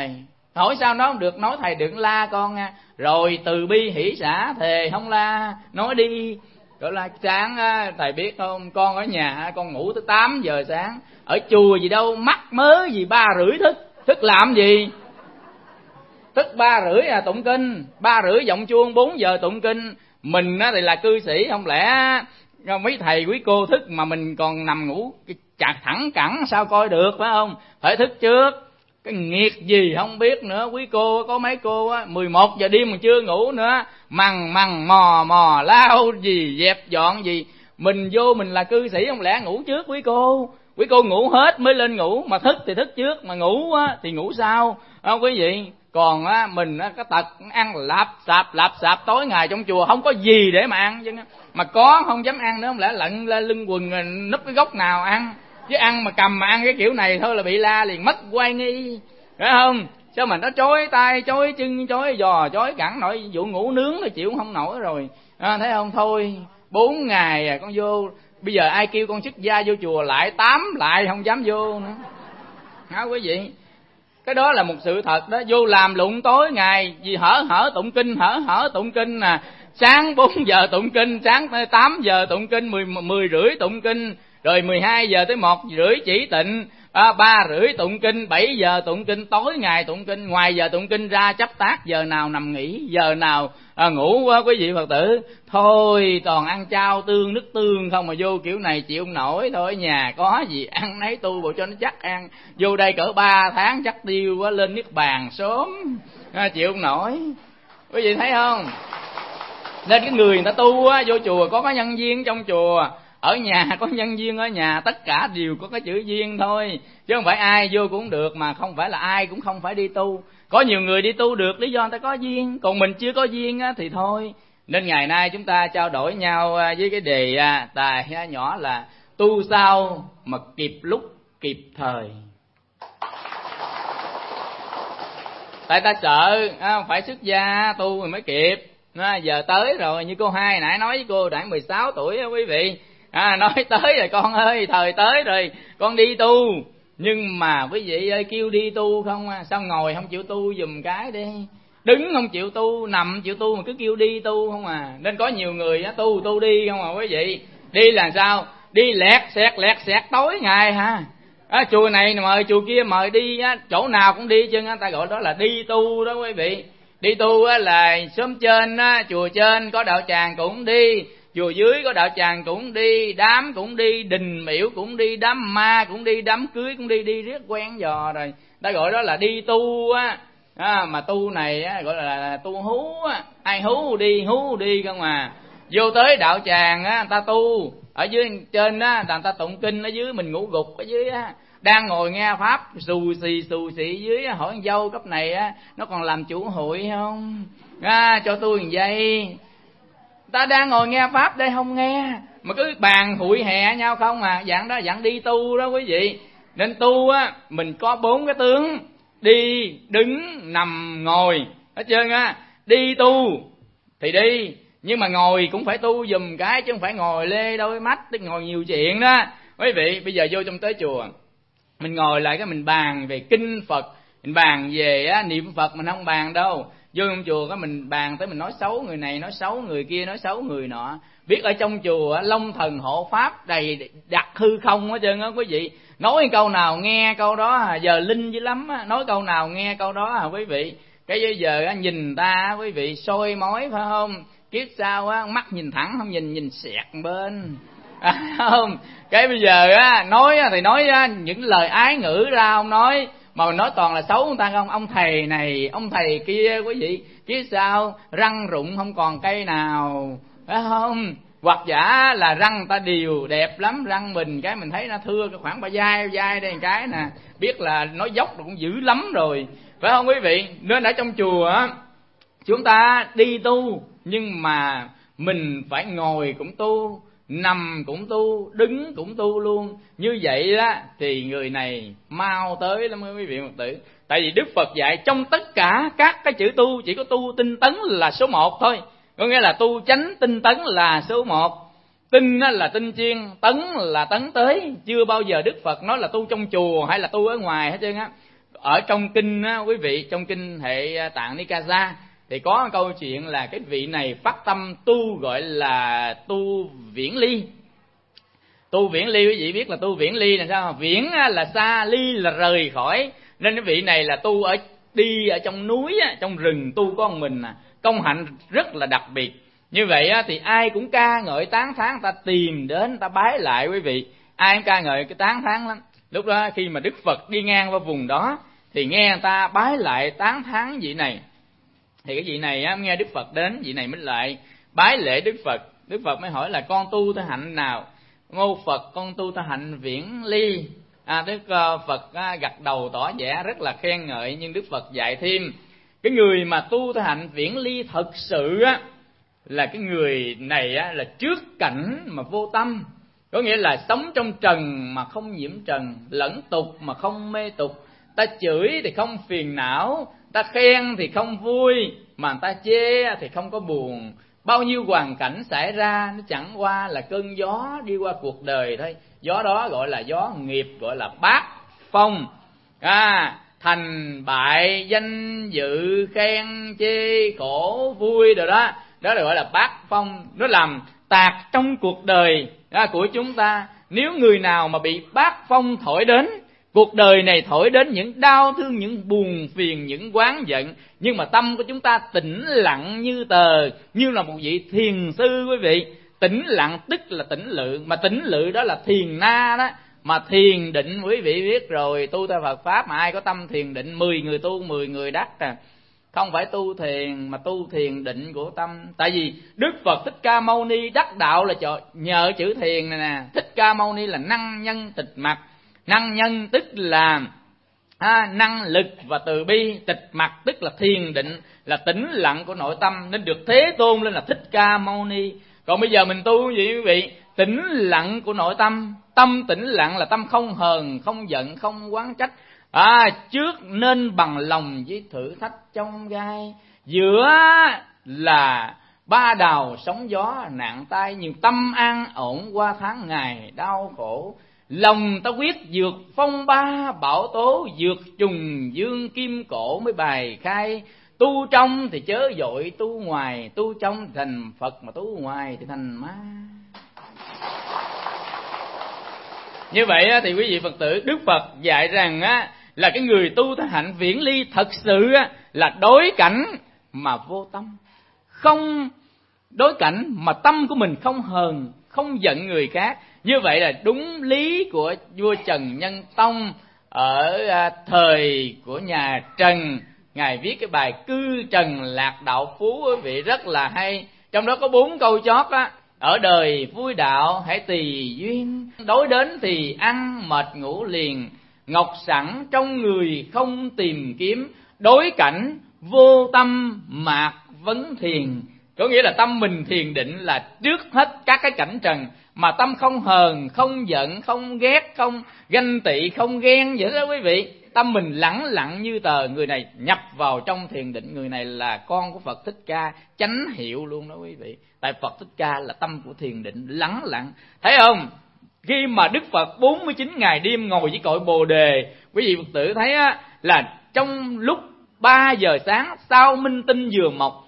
Hỏi sao nói không được? Nói thầy đừng la con nha. Rồi từ bi hỷ xả thề không la. Nói đi. Gọi là sáng thầy biết không, con ở nhà con ngủ tới tám giờ sáng. Ở chùa gì đâu mắc mớ gì ba rưỡi thức. Thức làm gì? Thức ba rưỡi là tụng kinh, ba rưỡi vọng chuông, bốn giờ tụng kinh. Mình thì là cư sĩ, không lẽ mấy thầy quý cô thức mà mình còn nằm ngủ chặt thẳng cẳng sao coi được, phải không? Phải thức trước. Cái nghiệt gì không biết nữa. Quý cô có mấy cô á mười một giờ đêm mà chưa ngủ nữa, mằn mằn mò mò lao gì dẹp dọn gì. Mình vô mình là cư sĩ, không lẽ ngủ trước quý cô? Quý cô ngủ hết mới lên ngủ, mà thức thì thức trước, mà ngủ á thì ngủ sau, không quý vị? Còn á mình á cái tật ăn lạp xạp lạp xạp tối ngày trong chùa, không có gì để mà ăn chứ, mà có không dám ăn nữa, không lẽ lận lên lưng quần núp cái góc nào ăn? Chứ ăn mà cầm mà ăn cái kiểu này thôi là bị la liền, mất quay nghi, phải không? Sao mà nó chói tay chói chân chói giò chói cẳng nổi, vụ ngủ nướng thì chịu không nổi rồi, à, thấy không? Thôi bốn ngày à, con vô bây giờ ai kêu con xuất gia vô chùa lại tám lại không dám vô nữa, hả quý vị? Cái đó là một sự thật đó. Vô làm lụng tối ngày vì hở hở tụng kinh, hở hở tụng kinh nè. Sáng bốn giờ tụng kinh, sáng tám giờ tụng kinh, mười mười rưỡi tụng kinh, rồi mười hai giờ tới một rưỡi chỉ tịnh, à, ba rưỡi tụng kinh, bảy giờ tụng kinh, tối ngày tụng kinh. Ngoài giờ tụng kinh ra chấp tác, giờ nào nằm nghỉ, giờ nào à, ngủ quá quý vị Phật tử. Thôi toàn ăn chao tương nước tương không, mà vô kiểu này chịu không nổi. Thôi nhà có gì ăn nấy tu bộ cho nó chắc ăn. Vô đây cỡ ba tháng chắc tiêu quá, lên niết bàn sớm, à, chịu không nổi. Quý vị thấy không? Nên cái người người ta tu á, vô chùa có cái nhân viên trong chùa, ở nhà có nhân viên ở nhà, tất cả đều có cái chữ duyên thôi, chứ không phải ai vô cũng được, mà không phải là ai cũng không phải đi tu. Có nhiều người đi tu được lý do người ta có duyên, còn mình chưa có duyên á thì thôi. Nên ngày nay chúng ta trao đổi nhau với cái đề tài nhỏ là tu sao mà kịp lúc kịp thời. Tại ta sợ phải xuất gia tu rồi mới kịp, giờ tới rồi. Như cô Hai nãy nói với cô đã mười sáu tuổi á quý vị, à, nói tới rồi con ơi, thời tới rồi con đi tu. Nhưng mà quý vị ơi, kêu đi tu không à, sao ngồi không chịu tu giùm cái đi, đứng không chịu tu, nằm chịu tu mà cứ kêu đi tu không à. Nên có nhiều người á, tu tu đi không à quý vị. Đi là sao? Đi lẹt xẹt lẹt xẹt tối ngày ha. À, chùa này mời chùa kia mời đi á, chỗ nào cũng đi chứ, người ta gọi đó là đi tu đó quý vị. Đi tu á là xóm trên á, chùa trên có đạo tràng cũng đi, chùa dưới có đạo tràng cũng đi, đám cũng đi, đình miễu cũng đi, đám ma cũng đi, đám cưới cũng đi, đi riết quen dò rồi. Ta gọi đó là đi tu á. À, mà tu này á, gọi là, là tu hú á, ai hú đi hú đi không à. Vô tới đạo tràng á, người ta tu ở dưới trên á, người ta tụng kinh ở dưới, mình ngủ gục ở dưới á, đang ngồi nghe pháp xù xì xù xì dưới á, hỏi con dâu cấp này á, nó còn làm chủ hội không, à, cho tôi một giây. Ta đang ngồi nghe pháp đây không nghe, mà cứ bàn hụi hè nhau không à. Dạng đó dạng đi tu đó quý vị. Nên tu á, mình có bốn cái tướng: đi, đứng, nằm, ngồi, hết trơn á. Đi tu thì đi, nhưng mà ngồi cũng phải tu giùm cái, chứ không phải ngồi lê đôi mắt, tức ngồi nhiều chuyện đó quý vị. Bây giờ vô trong tới chùa, mình ngồi lại cái mình bàn về kinh Phật, mình bàn về á, niệm Phật, mình không bàn đâu. Vô trong chùa cái mình bàn tới mình nói xấu người này, nói xấu người kia, nói xấu người nọ. Biết ở trong chùa á, long thần hộ pháp đầy đặt hư không hết trơn á quý vị. Nói câu nào nghe câu đó, giờ linh dữ lắm á, nói câu nào nghe câu đó hả quý vị. Cái bây giờ á, nhìn ta quý vị soi mói phải không, kiếp sau á mắt nhìn thẳng không nhìn, nhìn xẹt bên, à, không. Cái bây giờ á nói á, thì nói á, những lời ái ngữ ra không nói, mà nói toàn là xấu người ta không. Ông thầy này, ông thầy kia quý vị, chứ sao răng rụng không còn cây nào, phải không? Hoặc giả là răng người ta đều đẹp lắm, răng mình cái mình thấy nó thưa cái khoảng ba dai dai đây một cái nè, biết là nói dốc cũng dữ lắm rồi, phải không quý vị? Nên ở trong chùa á, chúng ta đi tu, nhưng mà mình phải ngồi cũng tu, nằm cũng tu, đứng cũng tu luôn. Như vậy đó thì người này mau tới lắm quý vị Phật tử. Tại vì Đức Phật dạy trong tất cả các cái chữ tu, chỉ có tu tinh tấn là số một thôi. Có nghĩa là tu chánh tinh tấn là số một. Tinh là tinh chuyên, tấn là tấn tới. Chưa bao giờ Đức Phật nói là tu trong chùa hay là tu ở ngoài hết trơn á. ở trong kinh á, quý vị, trong kinh hệ Tạng Nikaya thì có câu chuyện là cái vị này phát tâm tu gọi là tu viễn ly. Tu viễn ly, quý vị biết là tu viễn ly là sao? Viễn là xa, ly là rời khỏi. Nên cái vị này là tu ở đi ở trong núi, trong rừng tu con mình, công hạnh rất là đặc biệt. Như vậy thì ai cũng ca ngợi tán thán, ta tìm đến, ta bái lại quý vị. Ai cũng ca ngợi cái tán thán lắm. Lúc đó khi mà Đức Phật đi ngang qua vùng đó thì nghe người ta bái lại tán thán vị này. Thì cái vị này á, nghe Đức Phật đến, vị này mới lại bái lễ Đức Phật. Đức Phật mới hỏi là con tu theo hạnh nào? Ngô Phật, con tu theo hạnh viễn ly. À, Đức Phật à, gật đầu tỏ vẻ rất là khen ngợi. Nhưng Đức Phật dạy thêm, cái người mà tu theo hạnh viễn ly thật sự á, là cái người này á, là trước cảnh mà vô tâm. Có nghĩa là sống trong trần mà không nhiễm trần, lẫn tục mà không mê tục. Ta chửi thì không phiền não, ta khen thì không vui, mà ta chê thì không có buồn. Bao nhiêu hoàn cảnh xảy ra nó chẳng qua là cơn gió đi qua cuộc đời thôi. Gió đó gọi là gió nghiệp, gọi là bát phong. À, thành bại danh dự khen chê khổ vui rồi đó, đó là gọi là bát phong. Nó làm tạc trong cuộc đời của chúng ta. Nếu người nào mà bị bát phong thổi đến, cuộc đời này thổi đến những đau thương, những buồn phiền, những oán giận, nhưng mà tâm của chúng ta tĩnh lặng như tờ, như là một vị thiền sư quý vị. Tĩnh lặng tức là tĩnh lự, mà tĩnh lự đó là thiền na đó. Mà thiền định quý vị biết rồi, tu theo Phật Pháp mà ai có tâm thiền định, mười người tu mười người đắc à. Không phải tu thiền mà tu thiền định của tâm. Tại vì Đức Phật Thích Ca Mâu Ni đắc đạo là nhờ chữ thiền này nè. Thích Ca Mâu Ni là năng nhân tịch mặc. Năng nhân tức là à, năng lực và từ bi. Tịch mặc tức là thiền định, là tĩnh lặng của nội tâm, nên được Thế Tôn lên là Thích Ca Mâu Ni. Còn bây giờ mình tu gì quý vị? Tĩnh lặng của nội tâm. Tâm tĩnh lặng là tâm không hờn, không giận, không oán trách. À, trước nên bằng lòng với thử thách trong gai, giữa là ba đào sóng gió nạn tai, nhưng tâm an ổn qua tháng ngày đau khổ. Lòng ta quyết vượt phong ba bão tố, vượt trùng dương kim cổ mới bài khai. Tu trong thì chớ vội tu ngoài, tu trong thì thành Phật, mà tu ngoài thì thành ma. Như vậy thì quý vị Phật tử, Đức Phật dạy rằng á, là cái người tu theo hạnh viễn ly thật sự á, là đối cảnh mà vô tâm. Không đối cảnh mà tâm của mình không hờn, không giận người khác. Như vậy là đúng lý của vua Trần Nhân Tông ở thời của nhà Trần. Ngài viết cái bài Cư Trần Lạc Đạo Phú, quý vị rất là hay. Trong đó có bốn câu chót á: ở đời vui đạo hãy tùy duyên, đối đến thì ăn mệt ngủ liền, ngọc sẵn trong người không tìm kiếm, đối cảnh vô tâm mạc vấn thiền. Có nghĩa là tâm mình thiền định là trước hết các cái cảnh trần, mà tâm không hờn, không giận, không ghét, không ganh tị, không ghen vậy đó quý vị. Tâm mình lẳng lặng như tờ, người này nhập vào trong thiền định, người này là con của Phật Thích Ca, chánh hiệu luôn đó quý vị. Tại Phật Thích Ca là tâm của thiền định, lắng lặng. Thấy không? Khi mà Đức Phật bốn mươi chín ngày đêm ngồi với cội Bồ Đề, quý vị Phật tử thấy á, là trong lúc ba giờ sáng sao minh tinh vừa mọc,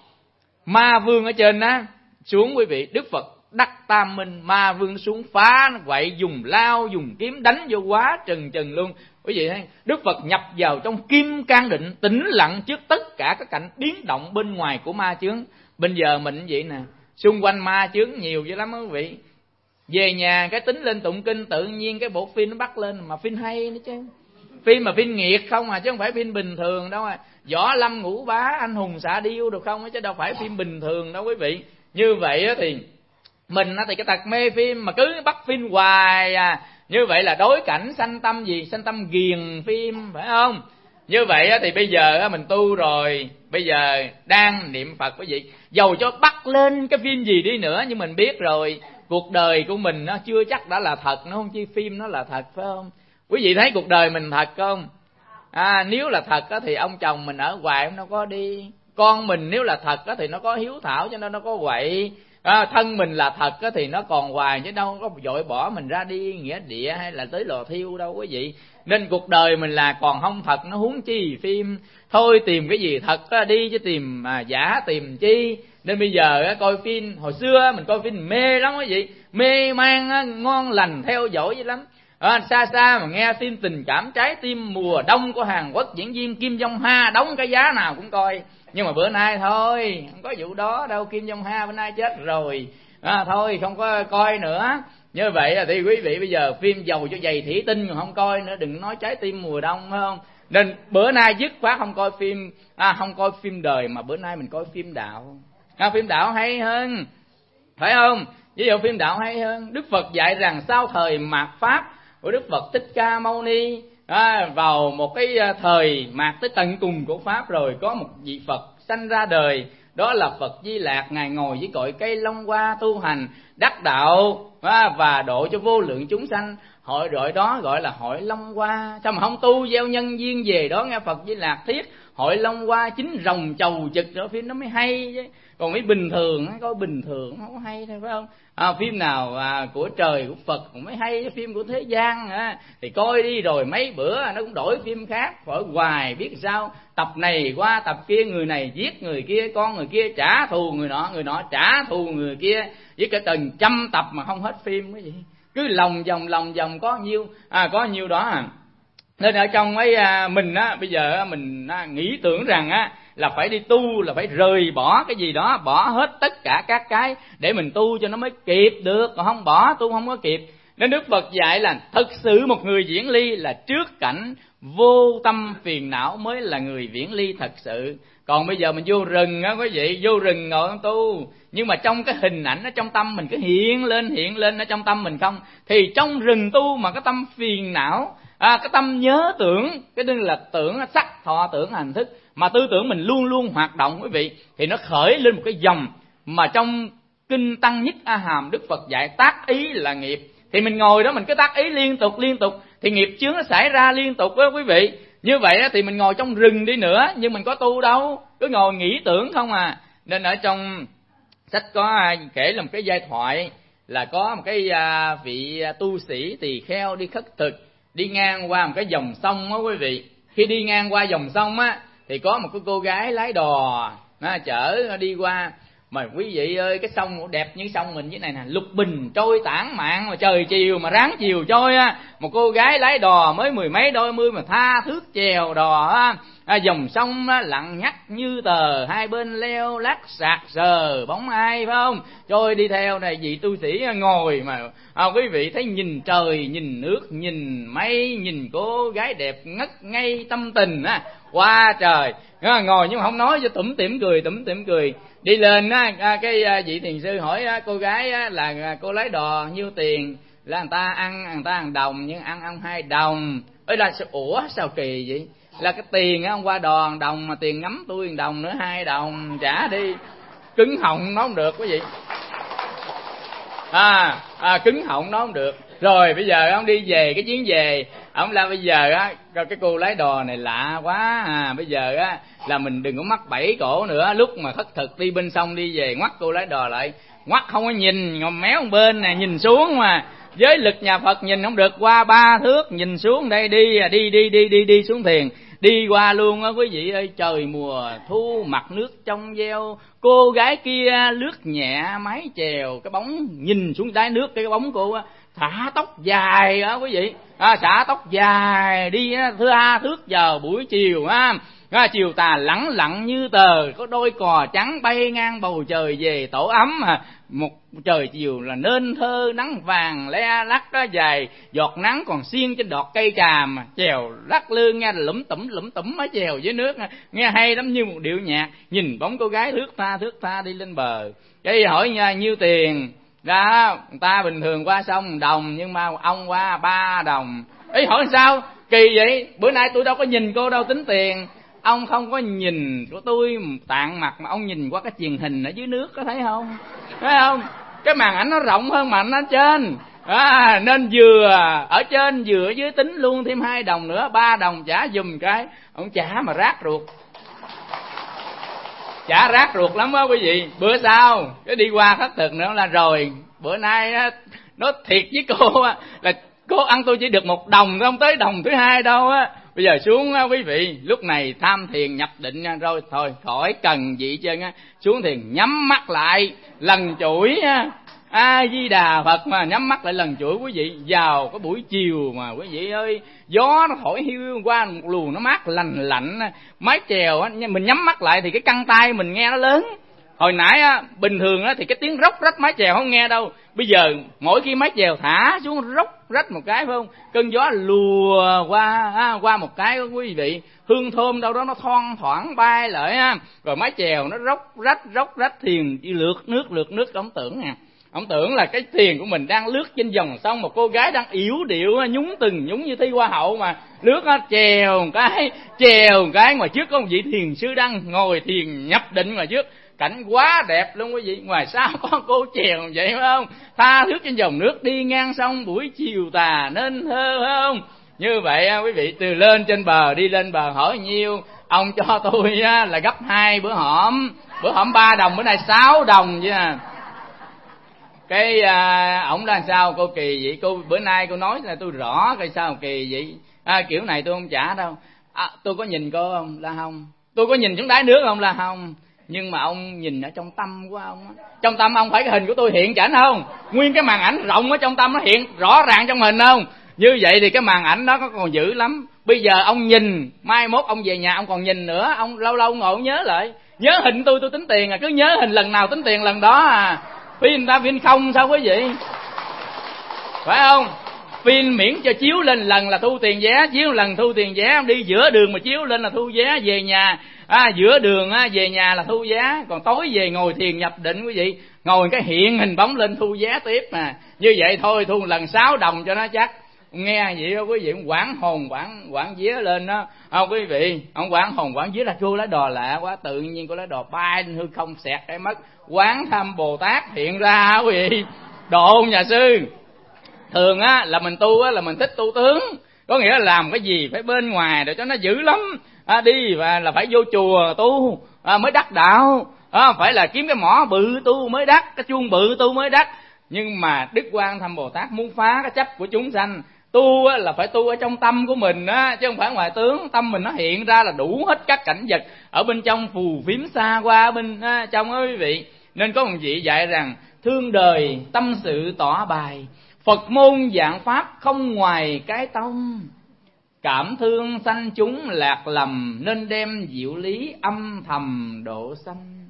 ma vương ở trên á xuống quý vị, Đức Phật đắc tam minh, ma vương xuống phá nó quậy, dùng lao dùng kiếm đánh vô quá trần trần luôn. Quý vị thấy Đức Phật nhập vào trong kim cang định, tĩnh lặng trước tất cả các cảnh biến động bên ngoài của ma chướng. Bây giờ mình vậy nè, xung quanh ma chướng nhiều dữ lắm quý vị. Về nhà cái tính lên tụng kinh, tự nhiên cái bộ phim nó bắt lên, mà phim hay nữa chứ. Phim mà phim nghiệt không à, chứ không phải phim bình thường đâu à. Võ Lâm Ngũ Bá, Anh Hùng Xạ Điêu được không, chứ đâu phải phim bình thường đâu quý vị. Như vậy thì mình thì cái tật mê phim mà cứ bắt phim hoài à. Như vậy là đối cảnh sanh tâm gì? Sanh tâm ghiền phim, phải không? Như vậy thì bây giờ mình tu rồi, bây giờ đang niệm Phật quý vị, dầu cho bắt lên cái phim gì đi nữa, nhưng mình biết rồi cuộc đời của mình nó chưa chắc đã là thật, nó không chi phim nó là thật, phải không? Quý vị thấy cuộc đời mình thật không? À, nếu là thật thì ông chồng mình ở hoài nó có đi. Con mình nếu là thật thì nó có hiếu thảo cho nên nó có quậy. À, thân mình là thật á, thì nó còn hoài chứ đâu có vội bỏ mình ra đi nghĩa địa hay là tới lò thiêu đâu quý vị. Nên cuộc đời mình là còn không thật, nó huống chi phim. Thôi tìm cái gì thật á, đi chứ tìm à, giả tìm chi. Nên bây giờ á, coi phim, hồi xưa mình coi phim mê lắm quý vị, mê man á, ngon lành theo dõi dữ lắm. À, xa xa mà nghe phim tình cảm trái tim mùa đông của Hàn Quốc, diễn viên Kim Jong Ha đóng cái giá nào cũng coi. Nhưng mà bữa nay thôi, không có vụ đó đâu, Kim Jong Ha bữa nay chết rồi, à, thôi không có coi nữa. Như vậy là thì quý vị bây giờ phim giàu cho dày thủy tinh còn không coi nữa, đừng nói trái tim mùa đông, phải không? Nên bữa nay dứt khoát không coi phim, à, không coi phim đời mà bữa nay mình coi phim đạo. À, phim đạo hay hơn, phải không? Ví dụ phim đạo hay hơn. Đức Phật dạy rằng sau thời mạt pháp của Đức Phật Thích Ca Mâu Ni, à, vào một cái thời mạt tới tận cùng của pháp rồi, có một vị Phật sanh ra đời, đó là Phật Di Lạc. Ngài ngồi dưới cội cây long hoa tu hành đắc đạo, à, và độ cho vô lượng chúng sanh. Hội gọi đó gọi là hội long hoa. Sao mà không tu gieo nhân duyên về đó nghe Phật Di Lạc thiết hội long hoa chính rồng chầu trực rồi phim nó mới hay chứ. Còn mấy bình thường coi bình thường không có hay thôi, phải không? À, phim nào à, của trời của Phật cũng mới hay, phim của thế gian à, thì coi đi rồi mấy bữa nó cũng đổi phim khác, khỏi hoài biết sao. Tập này qua tập kia, người này giết người kia, con người kia trả thù người nọ, người nọ trả thù người kia, với cả từng trăm tập mà không hết phim cái gì, cứ lòng vòng lòng vòng có nhiêu à, có nhiêu đó à. Nên ở trong ấy à, mình á bây giờ mình à, nghĩ tưởng rằng á là phải đi tu là phải rời bỏ cái gì đó, bỏ hết tất cả các cái để mình tu cho nó mới kịp được, còn không bỏ tu không có kịp. Nên Đức Phật dạy là thực sự một người viễn ly là trước cảnh vô tâm phiền não mới là người viễn ly thật sự. Còn bây giờ mình vô rừng á quý vị, vô rừng ngồi tu, nhưng mà trong cái hình ảnh ở trong tâm mình cứ hiện lên hiện lên ở trong tâm mình không, thì trong rừng tu mà cái tâm phiền não, à, cái tâm nhớ tưởng, cái đừng là tưởng sắc thọ tưởng hành thức, mà tư tưởng mình luôn luôn hoạt động quý vị, thì nó khởi lên một cái dòng mà trong kinh Tăng Nhất A Hàm Đức Phật dạy tác ý là nghiệp. Thì mình ngồi đó mình cứ tác ý liên tục liên tục thì nghiệp chướng nó xảy ra liên tục đó quý vị. Như vậy thì mình ngồi trong rừng đi nữa nhưng mình có tu đâu, cứ ngồi nghĩ tưởng không à. Nên ở trong sách có kể là một cái giai thoại là có một cái vị tu sĩ tỳ kheo đi khất thực, đi ngang qua một cái dòng sông đó quý vị. Khi đi ngang qua dòng sông á thì có một cái cô gái lái đò nó chở nó đi qua. Mà quý vị ơi, cái sông đẹp như sông mình như này nè, lục bình trôi tản mạn, mà trời chiều mà ráng chiều trôi á, một cô gái lái đò mới mười mấy đôi mươi mà tha thước chèo đò á, à, dòng sông á, lặng nhắc như tờ, hai bên leo lát sạc sờ bóng ai, phải không? Trôi đi theo này vị tu sĩ ngồi mà à, quý vị thấy nhìn trời, nhìn nước, nhìn mây, nhìn cô gái đẹp ngất ngây tâm tình á, qua trời, à, ngồi nhưng mà không nói, cho tủm tỉm cười, tủm tỉm cười. Đi lên á, cái vị thiền sư hỏi cô gái là cô lấy đò nhiêu tiền, là người ta ăn người ta ăn đồng nhưng ăn ăn hai đồng. Ơi là ủa sao kỳ vậy? Là cái tiền á qua đò đồng mà tiền ngắm tôi đồng nữa hai đồng, trả đi. Cứng họng nó không được quý vị. À, à cứng họng nó không được. Rồi bây giờ ông đi về cái chuyến về, ông la bây giờ á cái cô lái đò này lạ quá à, bây giờ á là mình đừng có mắc bẫy cổ nữa. Lúc mà khất thực đi bên sông đi về ngoắt cô lái đò lại, ngoắt không có nhìn, ngồi méo bên nè, nhìn xuống mà. Giới lực nhà Phật nhìn không được, qua ba thước nhìn xuống đây, đi đi đi đi đi đi xuống thiền, đi qua luôn á quý vị ơi. Trời mùa thu mặt nước trong veo, cô gái kia lướt nhẹ mái chèo, cái bóng nhìn xuống đáy nước, cái bóng cô á xả tóc dài á quý vị, à, xả tóc dài đi thứ hai thước vào buổi chiều á, à, chiều tà lẳng lặng như tờ, có đôi cò trắng bay ngang bầu trời về tổ ấm à. Một trời chiều là nên thơ, nắng vàng le lắc đó dài, giọt nắng còn xiên trên đọt cây trà mà chèo lắc lư nghe lủm tủm lủm tủm ở chèo dưới nước, nghe hay lắm như một điệu nhạc. Nhìn bóng cô gái thước tha thước tha đi lên bờ, cái hỏi nha nhiêu tiền ra, người ta bình thường qua sông đồng nhưng mà ông qua ba đồng. Ý hỏi sao kỳ vậy, bữa nay tôi đâu có nhìn cô đâu tính tiền. Ông không có nhìn của tôi tạng mặt mà ông nhìn qua cái truyền hình ở dưới nước, có thấy không? Thấy không? Cái màn ảnh nó rộng hơn màn ảnh ở trên, à, nên vừa ở trên vừa ở dưới tính luôn thêm hai đồng nữa, ba đồng trả giùm cái, ông trả mà rát ruột. chả rát ruột lắm á quý vị. Bữa sau cái đi qua khất thực nữa là rồi bữa nay á, nói thiệt với cô á, là cô ăn tôi chỉ được một đồng, không tới đồng thứ hai đâu á. Bây giờ xuống á quý vị, lúc này tham thiền nhập định nha, rồi thôi khỏi cần gì trơn á, xuống thiền nhắm mắt lại lần chuỗi á, A Di Đà Phật mà nhắm mắt lại lần chuỗi quý vị. Vào cái buổi chiều mà quý vị ơi, gió nó thổi hiu qua một luồng nó mát lành lạnh, mái chèo á, mình nhắm mắt lại thì cái căng tay mình nghe nó lớn. Hồi nãy á, bình thường á thì cái tiếng róc rách mái chèo không nghe đâu. Bây giờ mỗi khi mái chèo thả xuống róc rách một cái phải không? Cơn gió lùa qua á, qua một cái quý vị, hương thơm đâu đó nó thoang thoảng bay lại á, rồi mái chèo nó róc rách róc rách thiền đi lượt nước lượt nước. Ông tưởng nè, ông tưởng là cái thiền của mình đang lướt trên dòng sông, một cô gái đang yểu điệu nhúng từng nhúng như thi hoa hậu mà lướt á, chèo một cái chèo một cái. Ngoài trước có một vị thiền sư đang ngồi thiền nhập định ngoài trước, cảnh quá đẹp luôn quý vị. Ngoài sau có cô chèo vậy phải không? Tha thước trên dòng nước đi ngang sông buổi chiều tà nên thơ phải không? Như vậy quý vị, từ lên trên bờ đi lên bờ hỏi nhiêu, ông cho tôi á, là gấp hai bữa hổm, bữa hổm ba đồng, bữa nay sáu đồng chứ à. Cái à, ổng đang sao cô kỳ vậy, cô bữa nay cô nói là tôi rõ cái sao kỳ vậy, à, kiểu này tôi không trả đâu. À, tôi có nhìn cô không là không, tôi có nhìn xuống đáy nước không là không, nhưng mà ông nhìn ở trong tâm của ông á. Trong tâm ông phải cái hình của tôi hiện chảnh không? Nguyên cái màn ảnh rộng ở trong tâm nó hiện rõ ràng trong hình không? Như vậy thì cái màn ảnh đó có còn dữ lắm. Bây giờ ông nhìn, mai mốt ông về nhà ông còn nhìn nữa, ông lâu lâu ngồi nhớ lại, nhớ hình tôi tôi tính tiền à, cứ nhớ hình lần nào tính tiền lần đó à. Phim người ta phim không sao quý vị, phải không? Phim miễn cho chiếu lên lần là thu tiền vé, chiếu lần thu tiền vé, đi giữa đường mà chiếu lên là thu vé, về nhà à, giữa đường á, về nhà là thu vé, còn tối về ngồi thiền nhập định quý vị, ngồi cái hiện hình bóng lên thu vé tiếp mà. Như vậy thôi thu lần sáu đồng cho nó chắc. Nghe vậy đó quý vị, ông quảng hồn quảng quảng vía lên đó không quý vị, ông quảng hồn quảng vía là cô lá đò lạ quá, tự nhiên cô lá đò bay lên hư không xẹt cái mất. Quán Thâm Bồ Tát hiện ra quý vị, độ nhà sư. Thường á là mình tu á là mình thích tu tướng, có nghĩa là làm cái gì phải bên ngoài để cho nó dữ lắm, à, đi và là phải vô chùa tu à, mới đắc đạo, à, phải là kiếm cái mỏ bự tu mới đắc, cái chuông bự tu mới đắc. Nhưng mà Đức Quan Thâm Bồ Tát muốn phá cái chấp của chúng sanh, tu á, là phải tu ở trong tâm của mình á, chứ không phải ngoài tướng. Tâm mình nó hiện ra là đủ hết các cảnh vật ở bên trong phù phiếm xa qua bên á, trong đó quý vị. Nên có một vị dạy rằng thương đời tâm sự tỏ bài, Phật môn dạng pháp không ngoài cái tông, cảm thương sanh chúng lạc lầm nên đem diệu lý âm thầm độ sanh.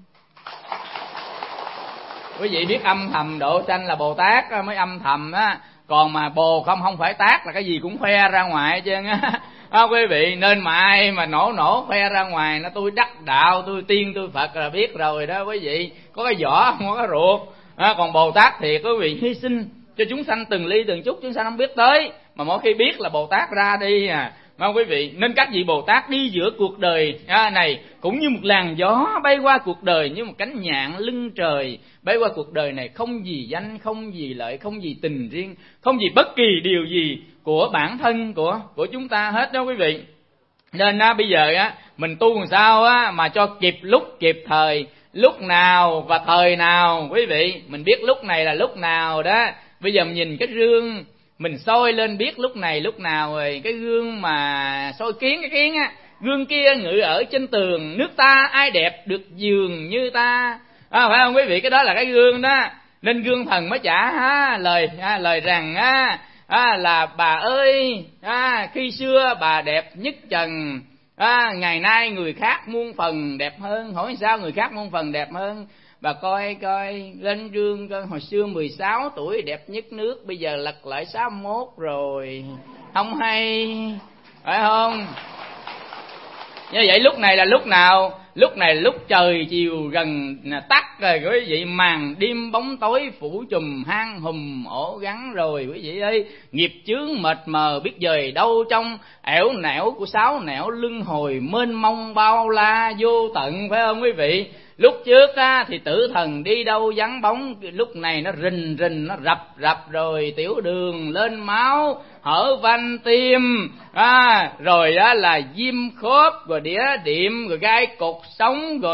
Quý vị biết âm thầm độ sanh là Bồ Tát mới âm thầm á, còn mà bồ không không phải tát là cái gì cũng khoe ra ngoài chứ á. À, quý vị, nên mà ai mà nổ nổ khoe ra ngoài nó tôi đắc đạo, tôi tiên, tôi Phật là biết rồi đó quý vị, có cái vỏ không có cái ruột. À, còn Bồ Tát thì quý vị hy sinh cho chúng sanh từng ly từng chút, chúng sanh không biết tới, mà mỗi khi biết là Bồ Tát ra đi à. Mà quý vị, nên các vị Bồ Tát đi giữa cuộc đời à, này cũng như một làn gió bay qua cuộc đời, như một cánh nhạn lưng trời bay qua cuộc đời này, không gì danh, không gì lợi, không gì tình riêng, không gì bất kỳ điều gì của bản thân của của chúng ta hết đó quý vị. Nên á, bây giờ á mình tu làm sao á mà cho kịp lúc kịp thời, lúc nào và thời nào quý vị, mình biết lúc này là lúc nào đó. Bây giờ mình nhìn cái gương, mình soi lên biết lúc này lúc nào rồi. Cái gương mà soi kiến, cái kiến á, gương kia ngự ở trên tường, nước ta ai đẹp được dường như ta, à, phải không quý vị? Cái đó là cái gương đó. Nên gương thần mới trả á, lời á, lời rằng á, á, là bà ơi, á, khi xưa bà đẹp nhất trần, à, ngày nay người khác muôn phần đẹp hơn. Hỏi sao người khác muôn phần đẹp hơn? Bà coi coi lên gương coi, hồi xưa mười sáu tuổi đẹp nhất nước, bây giờ lật lại sáu mươi mốt rồi, không hay, phải không? Như vậy lúc này là lúc nào? Lúc này là lúc trời chiều gần tắt rồi quý vị, màn đêm bóng tối phủ trùm hang hùm ổ gắn rồi quý vị ơi. Nghiệp chướng mệt mờ biết dời đâu trong ẻo nẻo của sáu nẻo luân hồi mênh mông bao la vô tận, phải không quý vị? Lúc trước á, thì tử thần đi đâu vắng bóng, lúc này nó rình rình, nó rập rập rồi, tiểu đường lên máu, hở van tim, à, rồi á, là viêm khớp, rồi đĩa điểm, rồi gai cột sống, rồi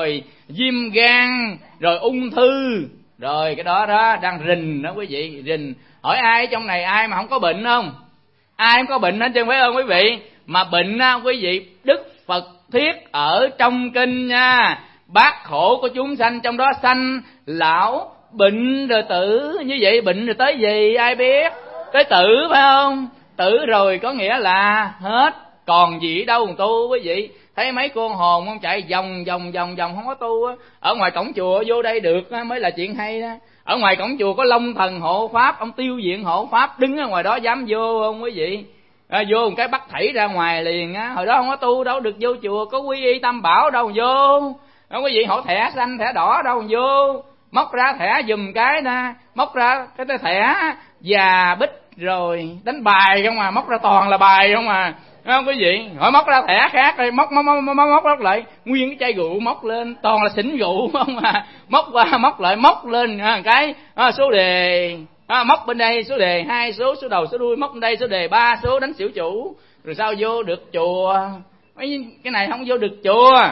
viêm gan, rồi ung thư, rồi cái đó đó đang rình đó quý vị, rình. Hỏi ai trong này ai mà không có bệnh không? Ai không có bệnh hết trơn phải không quý vị? Mà bệnh á quý vị, Đức Phật thuyết ở trong kinh nha, bát khổ của chúng sanh, trong đó sanh lão bệnh rồi tử. Như vậy bệnh rồi tới gì ai biết? Tới tử phải không? Tử rồi có nghĩa là hết, còn gì đâu còn tu quý vị. Thấy mấy con hồn không chạy vòng vòng vòng vòng không có tu á. Ở ngoài cổng chùa vô đây được á mới là chuyện hay đó. Ở ngoài cổng chùa có Long Thần hộ pháp, ông Tiêu Diện hộ pháp đứng ở ngoài đó, dám vô không quý vị? À, vô một cái bắt thảy ra ngoài liền á. Hồi đó không có tu đâu được vô chùa, có quy y tam bảo đâu vô. Đó quý vị, hộ thẻ xanh thẻ đỏ đâu vô. Móc ra thẻ giùm cái nè, móc ra cái thẻ già bích rồi đánh bài không à, móc ra toàn là bài không à. Đúng không quý vị? Hỏi móc ra thẻ khác rồi móc móc móc móc, móc, móc lại nguyên cái chai rượu móc lên, toàn là xỉn rượu không à. Móc qua móc lại móc lên à, cái à, số đề à, móc bên đây số đề hai số, số đầu số đuôi, móc bên đây số đề ba số, đánh xỉu chủ. Rồi sao vô được chùa? Mấy cái này không vô được chùa.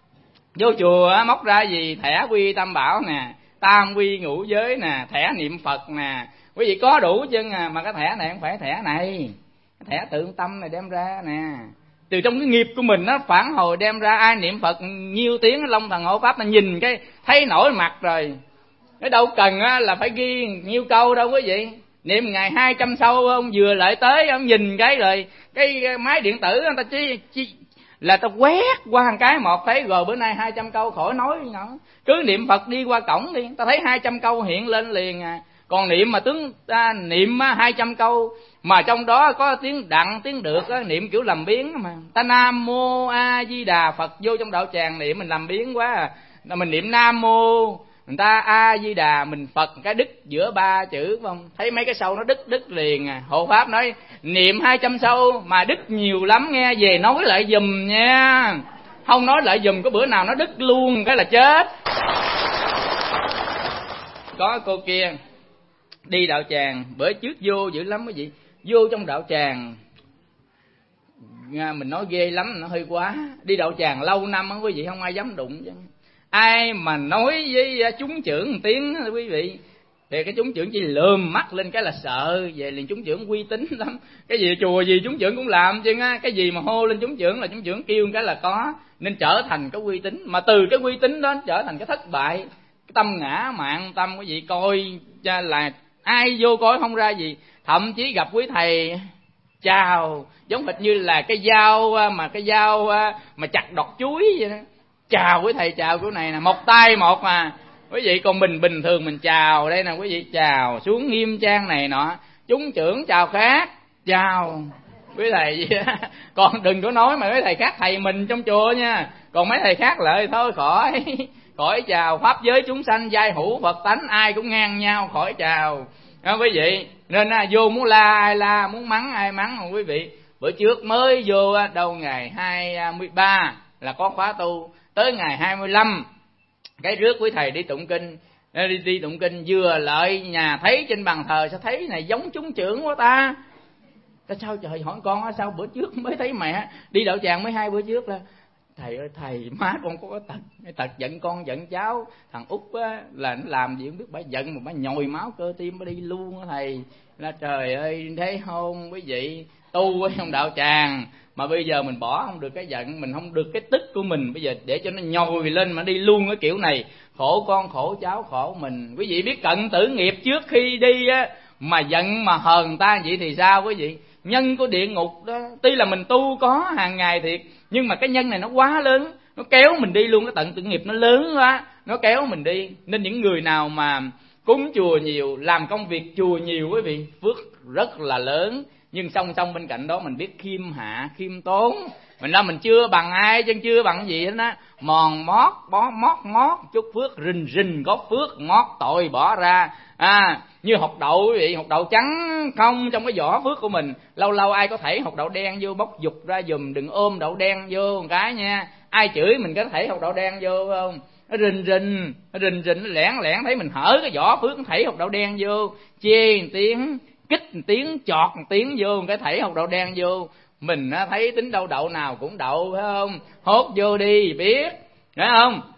Vô chùa móc ra gì? Thẻ quy tam bảo nè, tam quy ngũ giới nè, thẻ niệm Phật nè. Quý vị có đủ chân à, mà cái thẻ này không phải thẻ này. Thẻ tượng tâm này đem ra nè, từ trong cái nghiệp của mình nó phản hồi đem ra. Ai niệm Phật nhiêu tiếng Long Thần hộ pháp, nó nhìn cái thấy nổi mặt rồi. Cái đâu cần á là phải ghi nhiêu câu đâu quý vị. Niệm ngày hai trăm sâu ông vừa lại tới, ông nhìn cái rồi cái máy điện tử người ta chỉ, chỉ là ta quét qua một cái một thấy rồi bữa nay hai trăm câu khỏi nói nữa. Cứ niệm Phật đi qua cổng đi, ta thấy hai trăm câu hiện lên liền à. Còn niệm mà tướng ta niệm hai trăm câu mà trong đó có tiếng đặng tiếng được á, niệm kiểu làm biến mà. Ta Nam Mô A Di Đà Phật, vô trong đạo tràng niệm mình làm biến quá à. Mình niệm Nam Mô, người ta A Di Đà, mình Phật cái đứt giữa ba chữ không? Thấy mấy cái sâu nó đứt đứt liền à. Hộ pháp nói niệm hai trăm sâu mà đứt nhiều lắm nghe, về nói lại giùm nha. Không nói lại giùm có bữa nào nó đứt luôn cái là chết. Có cô kia đi đạo tràng bữa trước vô dữ lắm quý vị. Vô trong đạo tràng mình nói ghê lắm, nó hơi quá. Đi đạo tràng lâu năm á quý vị, không ai dám đụng chứ. Ai mà nói với chúng trưởng một tiếng quý vị thì cái chúng trưởng chỉ lườm mắt lên cái là sợ. Về liền chúng trưởng uy tín lắm, cái gì chùa gì chúng trưởng cũng làm chứ á. Cái gì mà hô lên chúng trưởng là chúng trưởng kêu cái là có, nên trở thành cái uy tín. Mà từ cái uy tín đó trở thành cái thất bại, cái tâm ngã mạn tâm quý vị coi là ai vô coi không ra gì. Thậm chí gặp quý thầy chào giống hệt như là cái dao mà cái dao mà chặt đọt chuối vậy đó. Chào quý thầy, chào kiểu này nè, một tay một mà quý vị. Còn mình bình thường mình chào đây nè quý vị, chào xuống nghiêm trang này nọ. Chúng trưởng chào khác, chào quý thầy vậy đó. Còn đừng có nói mà mấy thầy khác thầy mình trong chùa nha. Còn mấy thầy khác lại thôi khỏi khỏi chào. Pháp giới chúng sanh giai hữu Phật tánh, ai cũng ngang nhau khỏi chào đó quý vị. Nên à, vô muốn la ai la, muốn mắng ai mắng không quý vị. Bữa trước mới vô à, đâu ngày hai mươi ba là có khóa tu, tới ngày hai mươi lăm cái rước quý thầy đi tụng kinh. Đi, đi tụng kinh vừa lại nhà thấy trên bàn thờ sao thấy này giống chúng trưởng quá ta. Ta sao trời, hỏi con sao bữa trước mới thấy mẹ đi đạo tràng mới hai bữa trước là thầy ơi thầy má con có cái tật, cái tật giận con giận cháu. Thằng Út á là nó làm gì không biết, bà giận mà bà nhồi máu cơ tim bà đi luôn á thầy. Là trời ơi thấy không quý vị, tu ở trong đạo tràng mà bây giờ mình bỏ không được cái giận, mình không được cái tức của mình, bây giờ để cho nó nhồi lên mà đi luôn cái kiểu này, khổ con khổ cháu khổ mình. Quý vị biết cận tử nghiệp trước khi đi á mà giận mà hờn ta vậy thì sao quý vị? Nhân của địa ngục đó, tuy là mình tu có hàng ngày thiệt, nhưng mà cái nhân này nó quá lớn, nó kéo mình đi luôn. Cái tận tử nghiệp nó lớn quá, nó kéo mình đi. Nên những người nào mà cúng chùa nhiều, làm công việc chùa nhiều quý vị, phước rất là lớn. Nhưng song song bên cạnh đó mình biết khiêm hạ, khiêm tốn. Mình nói mình chưa bằng ai chứ chưa bằng gì hết á. Mòn mót, bó mót mót chút phước, rình rình có phước, mót tội bỏ ra. À, như hột đậu quý vị, hột đậu trắng không trong cái vỏ phước của mình. Lâu lâu ai có thể hột đậu đen vô bóc dục ra giùm, đừng ôm đậu đen vô một cái nha. Ai chửi mình có thể hột đậu đen vô không? Nó rình rình, nó rình rình, nó lẻn lẻn thấy mình hở cái vỏ phước, nó thảy hột đậu đen vô, chê một tiếng, kích một tiếng, chọt một tiếng vô, cái thảy hột đậu đen vô. Mình thấy tính đâu đậu nào cũng đậu phải không? Hốt vô đi biết, phải không?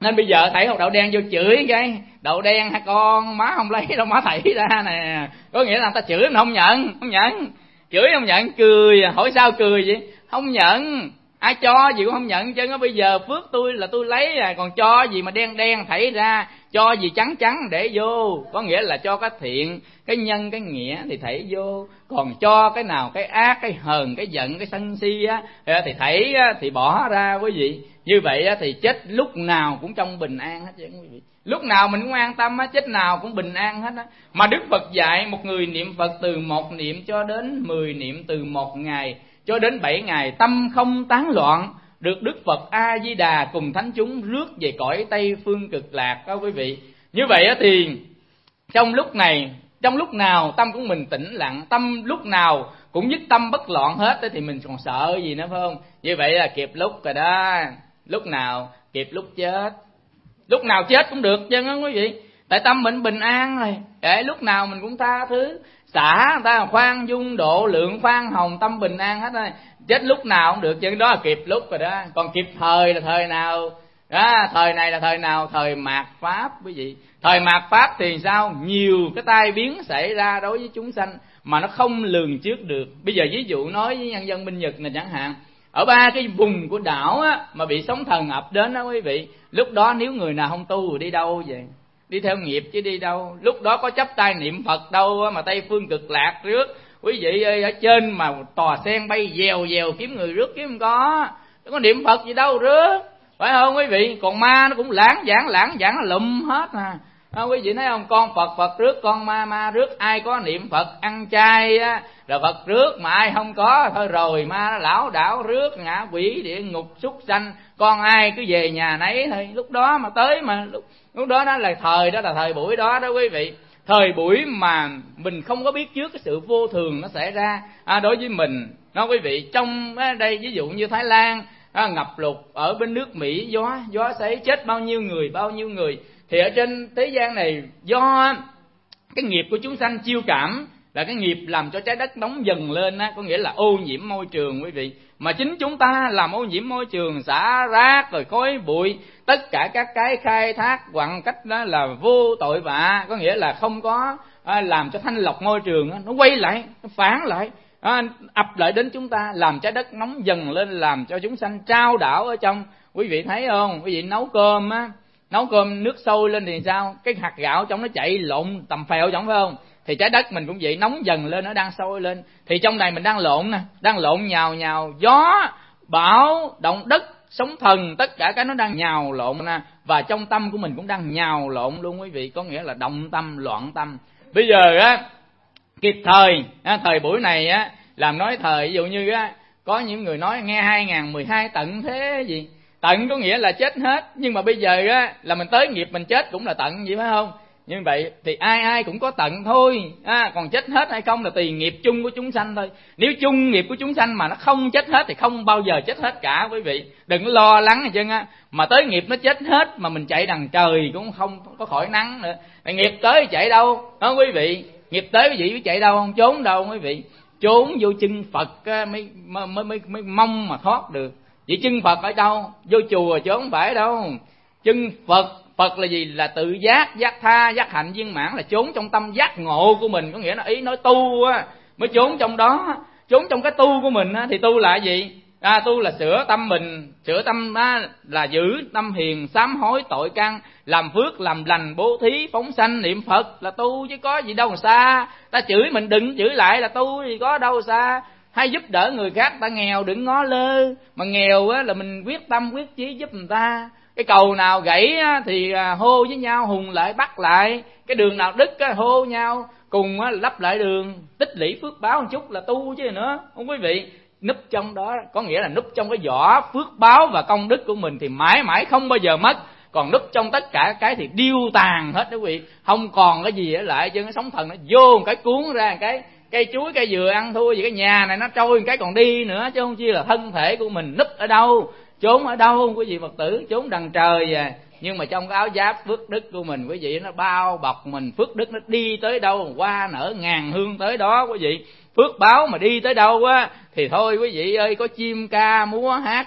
Nên bây giờ thầy học đậu đen vô chửi cái đậu đen hả con, má không lấy đâu má thầy ra nè, có nghĩa là người ta chửi mình không nhận, không nhận, chửi không nhận, cười, hỏi sao cười vậy, không nhận, ai cho gì cũng không nhận chứ. Bây giờ phước tôi là tôi lấy à, còn cho gì mà đen đen thảy ra, cho gì trắng trắng để vô, có nghĩa là cho cái thiện, cái nhân, cái nghĩa thì thảy vô, còn cho cái nào cái ác, cái hờn, cái giận, cái sân si á thì thảy thì bỏ ra quý vị. Như vậy thì chết lúc nào cũng trong bình an hết chứ quý vị, lúc nào mình cũng an tâm á, chết nào cũng bình an hết á. Mà Đức Phật dạy một người niệm Phật từ một niệm cho đến mười niệm, từ một ngày cho đến bảy ngày, tâm không tán loạn, được Đức Phật A Di Đà cùng thánh chúng rước về cõi Tây Phương Cực Lạc đó quý vị. Như vậy thì trong lúc này, trong lúc nào tâm của mình tĩnh lặng, tâm lúc nào cũng dứt tâm bất loạn hết thì mình còn sợ gì nữa phải không? Như vậy là kịp lúc rồi đó, lúc nào kịp lúc chết, lúc nào chết cũng được chứ đó quý vị. Tại tâm mình bình an rồi, để lúc nào mình cũng tha thứ, xả người ta, khoan dung độ lượng, khoan hồng, tâm bình an hết rồi. Chết lúc nào cũng được chứ, đó là kịp lúc rồi đó. Còn kịp thời là thời nào đó, thời này là thời nào? Thời mạt pháp quý vị. Thời mạt pháp thì sao? Nhiều cái tai biến xảy ra đối với chúng sanh mà nó không lường trước được. Bây giờ ví dụ nói với nhân dân bên Nhật này chẳng hạn, ở ba cái vùng của đảo á, mà bị sóng thần ập đến đó quý vị, lúc đó nếu người nào không tu rồi đi đâu vậy? Đi theo nghiệp chứ đi đâu. Lúc đó có chấp tay niệm Phật đâu mà Tây Phương Cực Lạc rước quý vị ơi. Ở trên mà tòa sen bay dèo dèo kiếm người rước kiếm không có, có niệm Phật gì đâu rước, phải không quý vị? Còn ma nó cũng lãng giảng lãng giảng nó lụm hết à. À, quý vị thấy không, con Phật Phật rước, con ma ma rước. Ai có niệm Phật ăn chay á rồi Phật rước, mà ai không có thôi rồi ma nó lão đảo rước, ngạ quỷ địa ngục súc sanh, con ai cứ về nhà nấy thôi. Lúc đó mà tới mà lúc, lúc đó đó là thời đó là thời buổi đó đó quý vị. Thời buổi mà mình không có biết trước cái sự vô thường nó xảy ra à, đối với mình đó quý vị. Trong đây ví dụ như Thái Lan à, ngập lụt, ở bên nước Mỹ gió gió sấy chết bao nhiêu người bao nhiêu người. Thì ở trên thế gian này do cái nghiệp của chúng sanh chiêu cảm, là cái nghiệp làm cho trái đất nóng dần lên á, có nghĩa là ô nhiễm môi trường quý vị. Mà chính chúng ta làm ô nhiễm môi trường, xả rác rồi khói bụi, tất cả các cái khai thác bằng cách đó là vô tội vạ, có nghĩa là không có à, làm cho thanh lọc môi trường á, nó quay lại, nó phản lại, à, ập lại đến chúng ta, làm trái đất nóng dần lên, làm cho chúng sanh trao đảo ở trong. Quý vị thấy không? Quý vị nấu cơm á, nấu cơm nước sôi lên thì sao? Cái hạt gạo trong nó chạy lộn tầm phèo trong phải không? Thì trái đất mình cũng vậy, nóng dần lên, nó đang sôi lên. Thì trong này mình đang lộn nè, đang lộn nhào nhào, gió, bão, động đất, sóng thần, tất cả cái nó đang nhào lộn nè. Và trong tâm của mình cũng đang nhào lộn luôn quý vị, có nghĩa là động tâm, loạn tâm. Bây giờ á, kịp thời, á, thời buổi này á, làm nói thời, ví dụ như á, có những người nói nghe hai không một hai tận thế gì? Tận có nghĩa là chết hết, nhưng mà bây giờ á là mình tới nghiệp mình chết cũng là tận vậy phải không? Như vậy thì ai ai cũng có tận thôi, à, còn chết hết hay không là tùy nghiệp chung của chúng sanh thôi. Nếu chung nghiệp của chúng sanh mà nó không chết hết thì không bao giờ chết hết cả quý vị. Đừng có lo lắng gì chứ á, mà tới nghiệp nó chết hết mà mình chạy đằng trời cũng không có khỏi nắng nữa. Tại nghiệp tới chạy đâu, đó quý vị. Nghiệp tới quý vị chạy đâu không, trốn đâu quý vị. Trốn vô chân Phật mới, mới, mới, mới mong mà thoát được. Vậy chân Phật ở đâu? Vô chùa chứ không phải đâu. Chân Phật, Phật là gì? Là tự giác, giác tha, giác hạnh viên mãn, là trốn trong tâm giác ngộ của mình. Có nghĩa là ý nói tu á, mới trốn trong đó. Trốn trong cái tu của mình á, thì tu là gì? À, tu là sửa tâm mình, sửa tâm á, là giữ tâm hiền, sám hối tội căn, làm phước, làm lành, bố thí, phóng sanh, niệm Phật là tu chứ có gì đâu xa. Ta chửi mình đừng chửi lại là tu, gì có đâu xa. Hay giúp đỡ người khác, ta nghèo đừng ngó lơ, mà nghèo á là mình quyết tâm quyết chí giúp người ta. Cái cầu nào gãy á, thì hô với nhau hùng lại bắt lại, cái đường nào đứt á, hô nhau cùng á, lắp lại đường, tích lũy phước báo một chút là tu chứ nữa, không quý vị. Núp trong đó có nghĩa là núp trong cái vỏ phước báo và công đức của mình thì mãi mãi không bao giờ mất. Còn núp trong tất cả cái thì điêu tàn hết đó quý vị, không còn cái gì ở lại chứ. Cái sóng thần nó vô một cái cuốn ra một cái, cây chuối cây dừa ăn thua gì, cái nhà này nó trôi một cái còn đi nữa, chứ không chi là thân thể của mình núp ở đâu, trốn ở đâu quý vị Phật tử, trốn đằng trời à. Nhưng mà trong cái áo giáp phước đức của mình quý vị, nó bao bọc mình, phước đức nó đi tới đâu hoa nở ngàn hương tới đó quý vị. Phước báo mà đi tới đâu á thì thôi quý vị ơi, có chim ca múa hát,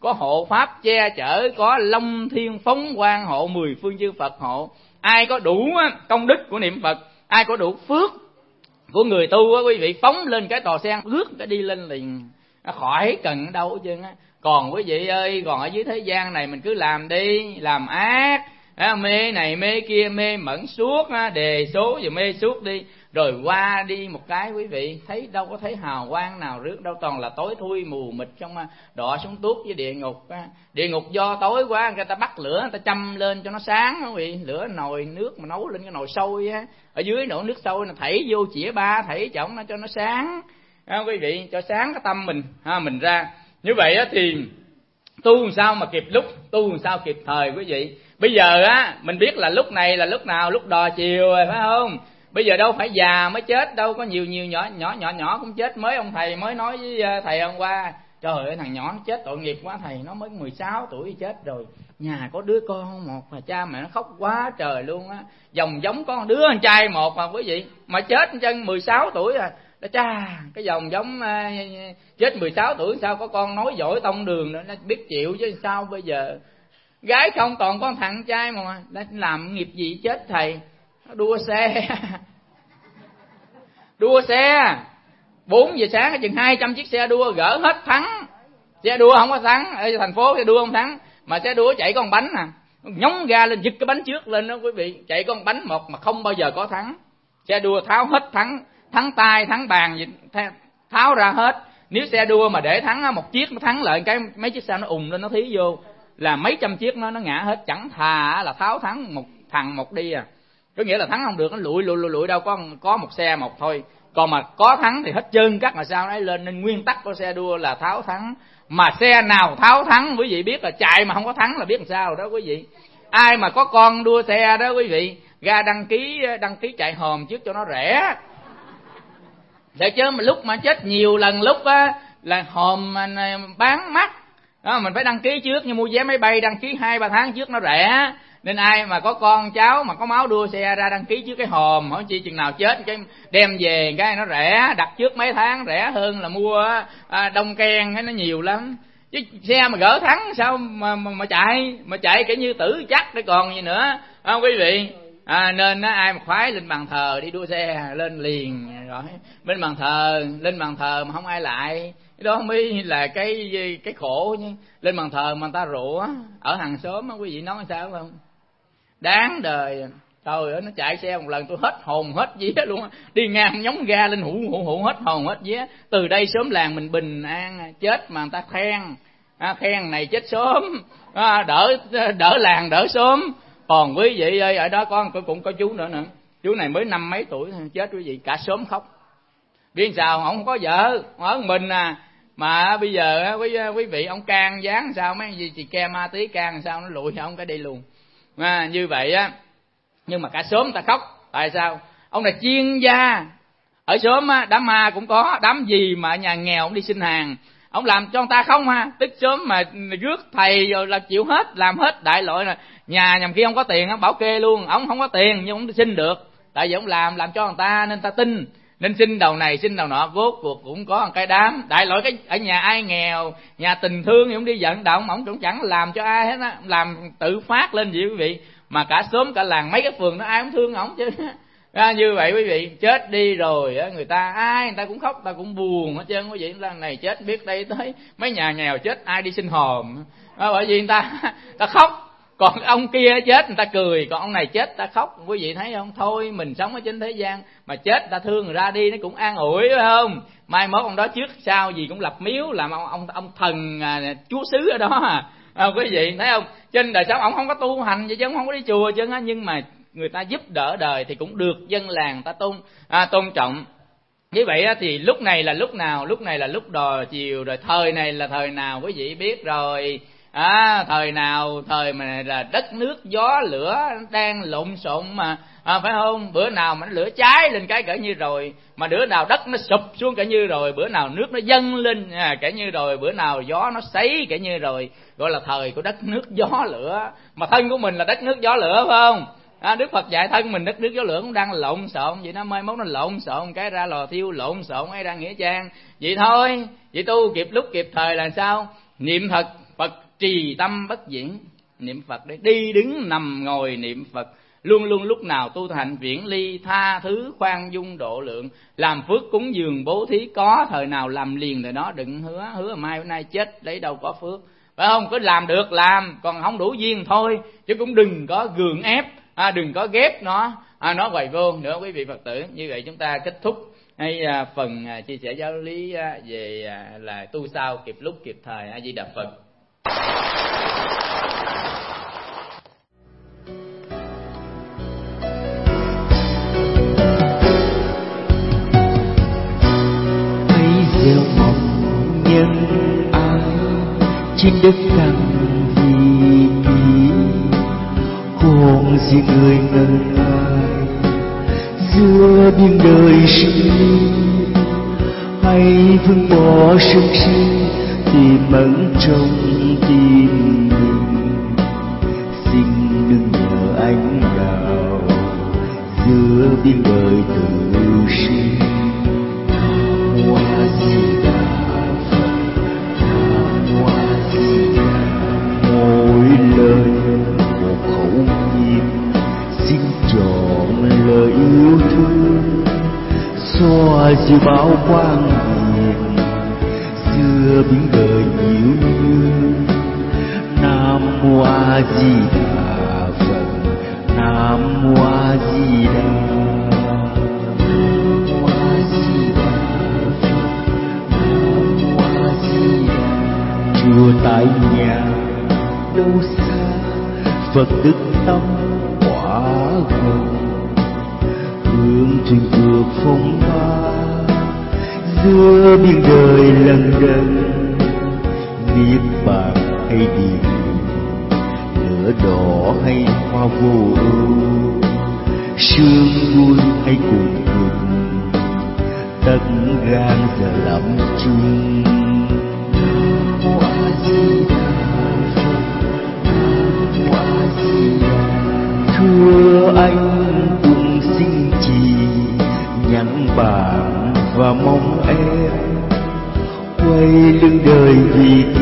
có hộ pháp che chở, có long thiên phóng quang hộ, mười phương chư Phật hộ. Ai có đủ công đức của niệm Phật, ai có đủ phước của người tu á quý vị, phóng lên cái tòa sen rước cái đi lên liền, khỏi cần đâu hết trơn á. Còn quý vị ơi, còn ở dưới thế gian này mình cứ làm đi, làm ác, à, mê này mê kia, mê mẩn suốt, à, đề số rồi mê suốt đi, rồi qua đi một cái quý vị thấy đâu có thấy hào quang nào rước đâu, toàn là tối thui mù mịt trong, đọa xuống tuốt với địa ngục. À, địa ngục do tối quá, người ta bắt lửa, người ta châm lên cho nó sáng quý vị, lửa nồi nước mà nấu lên cái nồi sôi á, ở dưới nồi nước sôi là thảy vô chĩa ba thảy chổng nó cho nó sáng, à, quý vị, cho sáng cái tâm mình, ha, mình ra. Như vậy á thì tu làm sao mà kịp lúc, tu làm sao kịp thời quý vị. Bây giờ á mình biết là lúc này là lúc nào, lúc đò chiều rồi phải không? Bây giờ đâu phải già mới chết đâu, có nhiều nhiều nhỏ nhỏ nhỏ nhỏ cũng chết. Mới ông thầy mới nói với thầy hôm qua, trời ơi thằng nhỏ nó chết tội nghiệp quá thầy, nó mới mười sáu tuổi chết rồi, nhà có đứa con một mà cha mẹ nó khóc quá trời luôn á, dòng giống có một đứa con trai một mà quý vị, mà chết chân mười sáu tuổi à. Đó, cha, cái dòng giống uh, chết mười sáu tuổi sao có con nói giỏi tông đường nữa, nó biết chịu chứ sao bây giờ. Gái không còn có thằng trai mà nó làm nghiệp gì chết thầy. Nó đua xe đua xe bốn giờ sáng chừng hai trăm chiếc xe đua gỡ hết thắng. Xe đua không có thắng, ở thành phố xe đua không thắng, mà xe đua chạy con bánh à, nhúng ga lên giật cái bánh trước lên đó quý vị, chạy con bánh một mà không bao giờ có thắng. Xe đua tháo hết thắng, thắng tay thắng bàn gì tháo ra hết. Nếu xe đua mà để thắng một chiếc nó thắng lại cái mấy chiếc xe nó ùn lên nó thí vô là mấy trăm chiếc nó nó ngã hết. Chẳng thà là tháo thắng một thằng một đi à, có nghĩa là thắng không được, nó lụi lụi lụi đâu có có một xe một thôi. Còn mà có thắng thì hết trơn cắt mà sao đấy lên. Nên nguyên tắc của xe đua là tháo thắng, mà xe nào tháo thắng quý vị biết là chạy, mà không có thắng là biết làm sao đó quý vị. Ai mà có con đua xe đó quý vị, ra đăng ký đăng ký chạy hòm trước cho nó rẻ. Để chứ mà lúc mà chết nhiều lần lúc á là hòm bán mắc đó, mình phải đăng ký trước, như mua vé máy bay đăng ký hai ba tháng trước nó rẻ. Nên ai mà có con cháu mà có máu đua xe ra đăng ký trước cái hòm, hỏi chi chừng nào chết cái đem về cái nó rẻ, đặt trước mấy tháng rẻ hơn là mua à, đông ken cái nó nhiều lắm. Chứ xe mà gỡ thắng sao mà mà, mà chạy mà chạy kiểu như tử chắc để còn gì nữa, không quý vị. À, nên á, ai mà khoái lên bàn thờ đi đua xe lên liền rồi, bên bàn thờ lên bàn thờ mà không ai lại, cái đó mới là cái cái khổ chứ. Lên bàn thờ mà người ta rủa ở hàng xóm á, quý vị nói sao không? Đáng đời. Trời ơi, nó chạy xe một lần tôi hết hồn hết vía luôn á, đi ngang nhóng ga lên hụ hụ hụ hết hồn hết vía. Từ đây xóm làng mình bình an, chết mà người ta khen, à, khen này chết sớm, à, đỡ đỡ làng đỡ xóm. Còn quý vị ơi, ở đó có cũng có chú nữa nữa, chú này mới năm mấy tuổi chết quý vị, cả xóm khóc. Biết sao ông không có vợ, ở mình à, mà bây giờ quý quý vị ông can gián sao mấy gì chị ke ma tí can sao nó lụi ông cái đi luôn. À, như vậy á, nhưng mà cả xóm ta khóc. Tại sao? Ông này chuyên gia ở xóm á, đám ma cũng có, đám gì mà nhà nghèo ông đi xin hàng, ông làm cho người ta không ha, tức sớm mà rước thầy rồi là chịu hết, làm hết đại loại là nhà nhầm kia không có tiền, ông bảo kê luôn, ông không có tiền nhưng ông xin được, tại vì ông làm làm cho người ta nên ta tin, nên xin đầu này xin đầu nọ, rốt cuộc cũng có một cái đám đại loại. Cái ở nhà ai nghèo, nhà tình thương thì ông đi vận động, ông cũng chẳng làm cho ai hết á, làm tự phát lên vậy quý vị, mà cả xóm cả làng mấy cái phường nó ai cũng thương ổng chứ. À, như vậy quý vị, chết đi rồi người ta ai người ta cũng khóc, ta cũng buồn hết trơn quý vị. Lần này chết biết đây tới mấy nhà nghèo chết ai đi xin hòm, à, bởi vì người ta ta khóc, còn ông kia chết người ta cười, còn ông này chết ta khóc. Quý vị thấy không? Thôi mình sống ở trên thế gian mà chết ta thương người ra đi nó cũng an ủi phải không? Mai mốt ông đó trước sau gì cũng lập miếu làm ông ông ông thần à, chúa xứ ở đó à. À, quý vị thấy không? Trên đời sống ông không có tu hành vậy chứ ông không có đi chùa chứ á, nhưng mà người ta giúp đỡ đời thì cũng được dân làng ta tôn à, tôn trọng. Như vậy thì lúc này là lúc nào? Lúc này là lúc đò chiều rồi. Thời này là thời nào quý vị biết rồi. À, thời nào? Thời mà là đất nước gió lửa đang lộn xộn mà, à, phải không? Bữa nào mà nó lửa cháy lên cái cỡ như rồi, mà bữa nào đất nó sụp xuống cỡ như rồi, bữa nào nước nó dâng lên à, cỡ như rồi, bữa nào gió nó sấy cỡ như rồi, gọi là thời của đất nước gió lửa. Mà thân của mình là đất nước gió lửa phải không? À, Đức Phật dạy thân mình đất nước gió lửa cũng đang lộn xộn vậy, nó mai mốt nó lộn xộn cái ra lò thiêu, lộn xộn ấy ra nghĩa trang vậy thôi. Vậy tu kịp lúc kịp thời là sao? Niệm thật Phật trì tâm bất diễn. Niệm Phật để đi đứng nằm ngồi niệm Phật, luôn luôn lúc nào tu hành viễn ly, tha thứ khoan dung độ lượng, làm phước cúng dường bố thí, có thời nào làm liền thời đó, đừng hứa hứa mai bữa nay chết lấy đâu có phước, phải không? Cứ làm được làm, còn không đủ duyên thôi, chứ cũng đừng có gượng ép, à, đừng có ghép nó à, nó hoài vô nữa quý vị Phật tử. Như vậy chúng ta kết thúc hay à, phần à, chia sẻ giáo lý à, về à, là tu sao kịp lúc kịp thời. A Di Đà Phật. Gieo mong nhân ái trên đất cằn vì kỳ, còn gì người ngần ngại giữa biên đời sinh ly, hay vương bỏ sân si tìm ẩn trong tim mình. Xin đừng nhờ anh nào giữa biên đời tự sinh. Mỗi lời một khẩu nghiệp, xin chọn lời yêu thương, xoa dịu bao quan niệm giữa biển đời nhiều như. Nam Mô A Di Đà Phật, Nam Mô A Di Đà. Chùa tại nhà đâu xa, Phật đức tâm quả gần. Hương thuyền vượt phong ba, giữa biên đời lần lần. Niết bàn hay điềm, lửa đỏ hay hoa vô ưu, sương vui hay cùng cùng, tất gan giờ lắm chung. Thưa anh cùng xin chỉ nhắn bạn và mong em quay lưng đời vì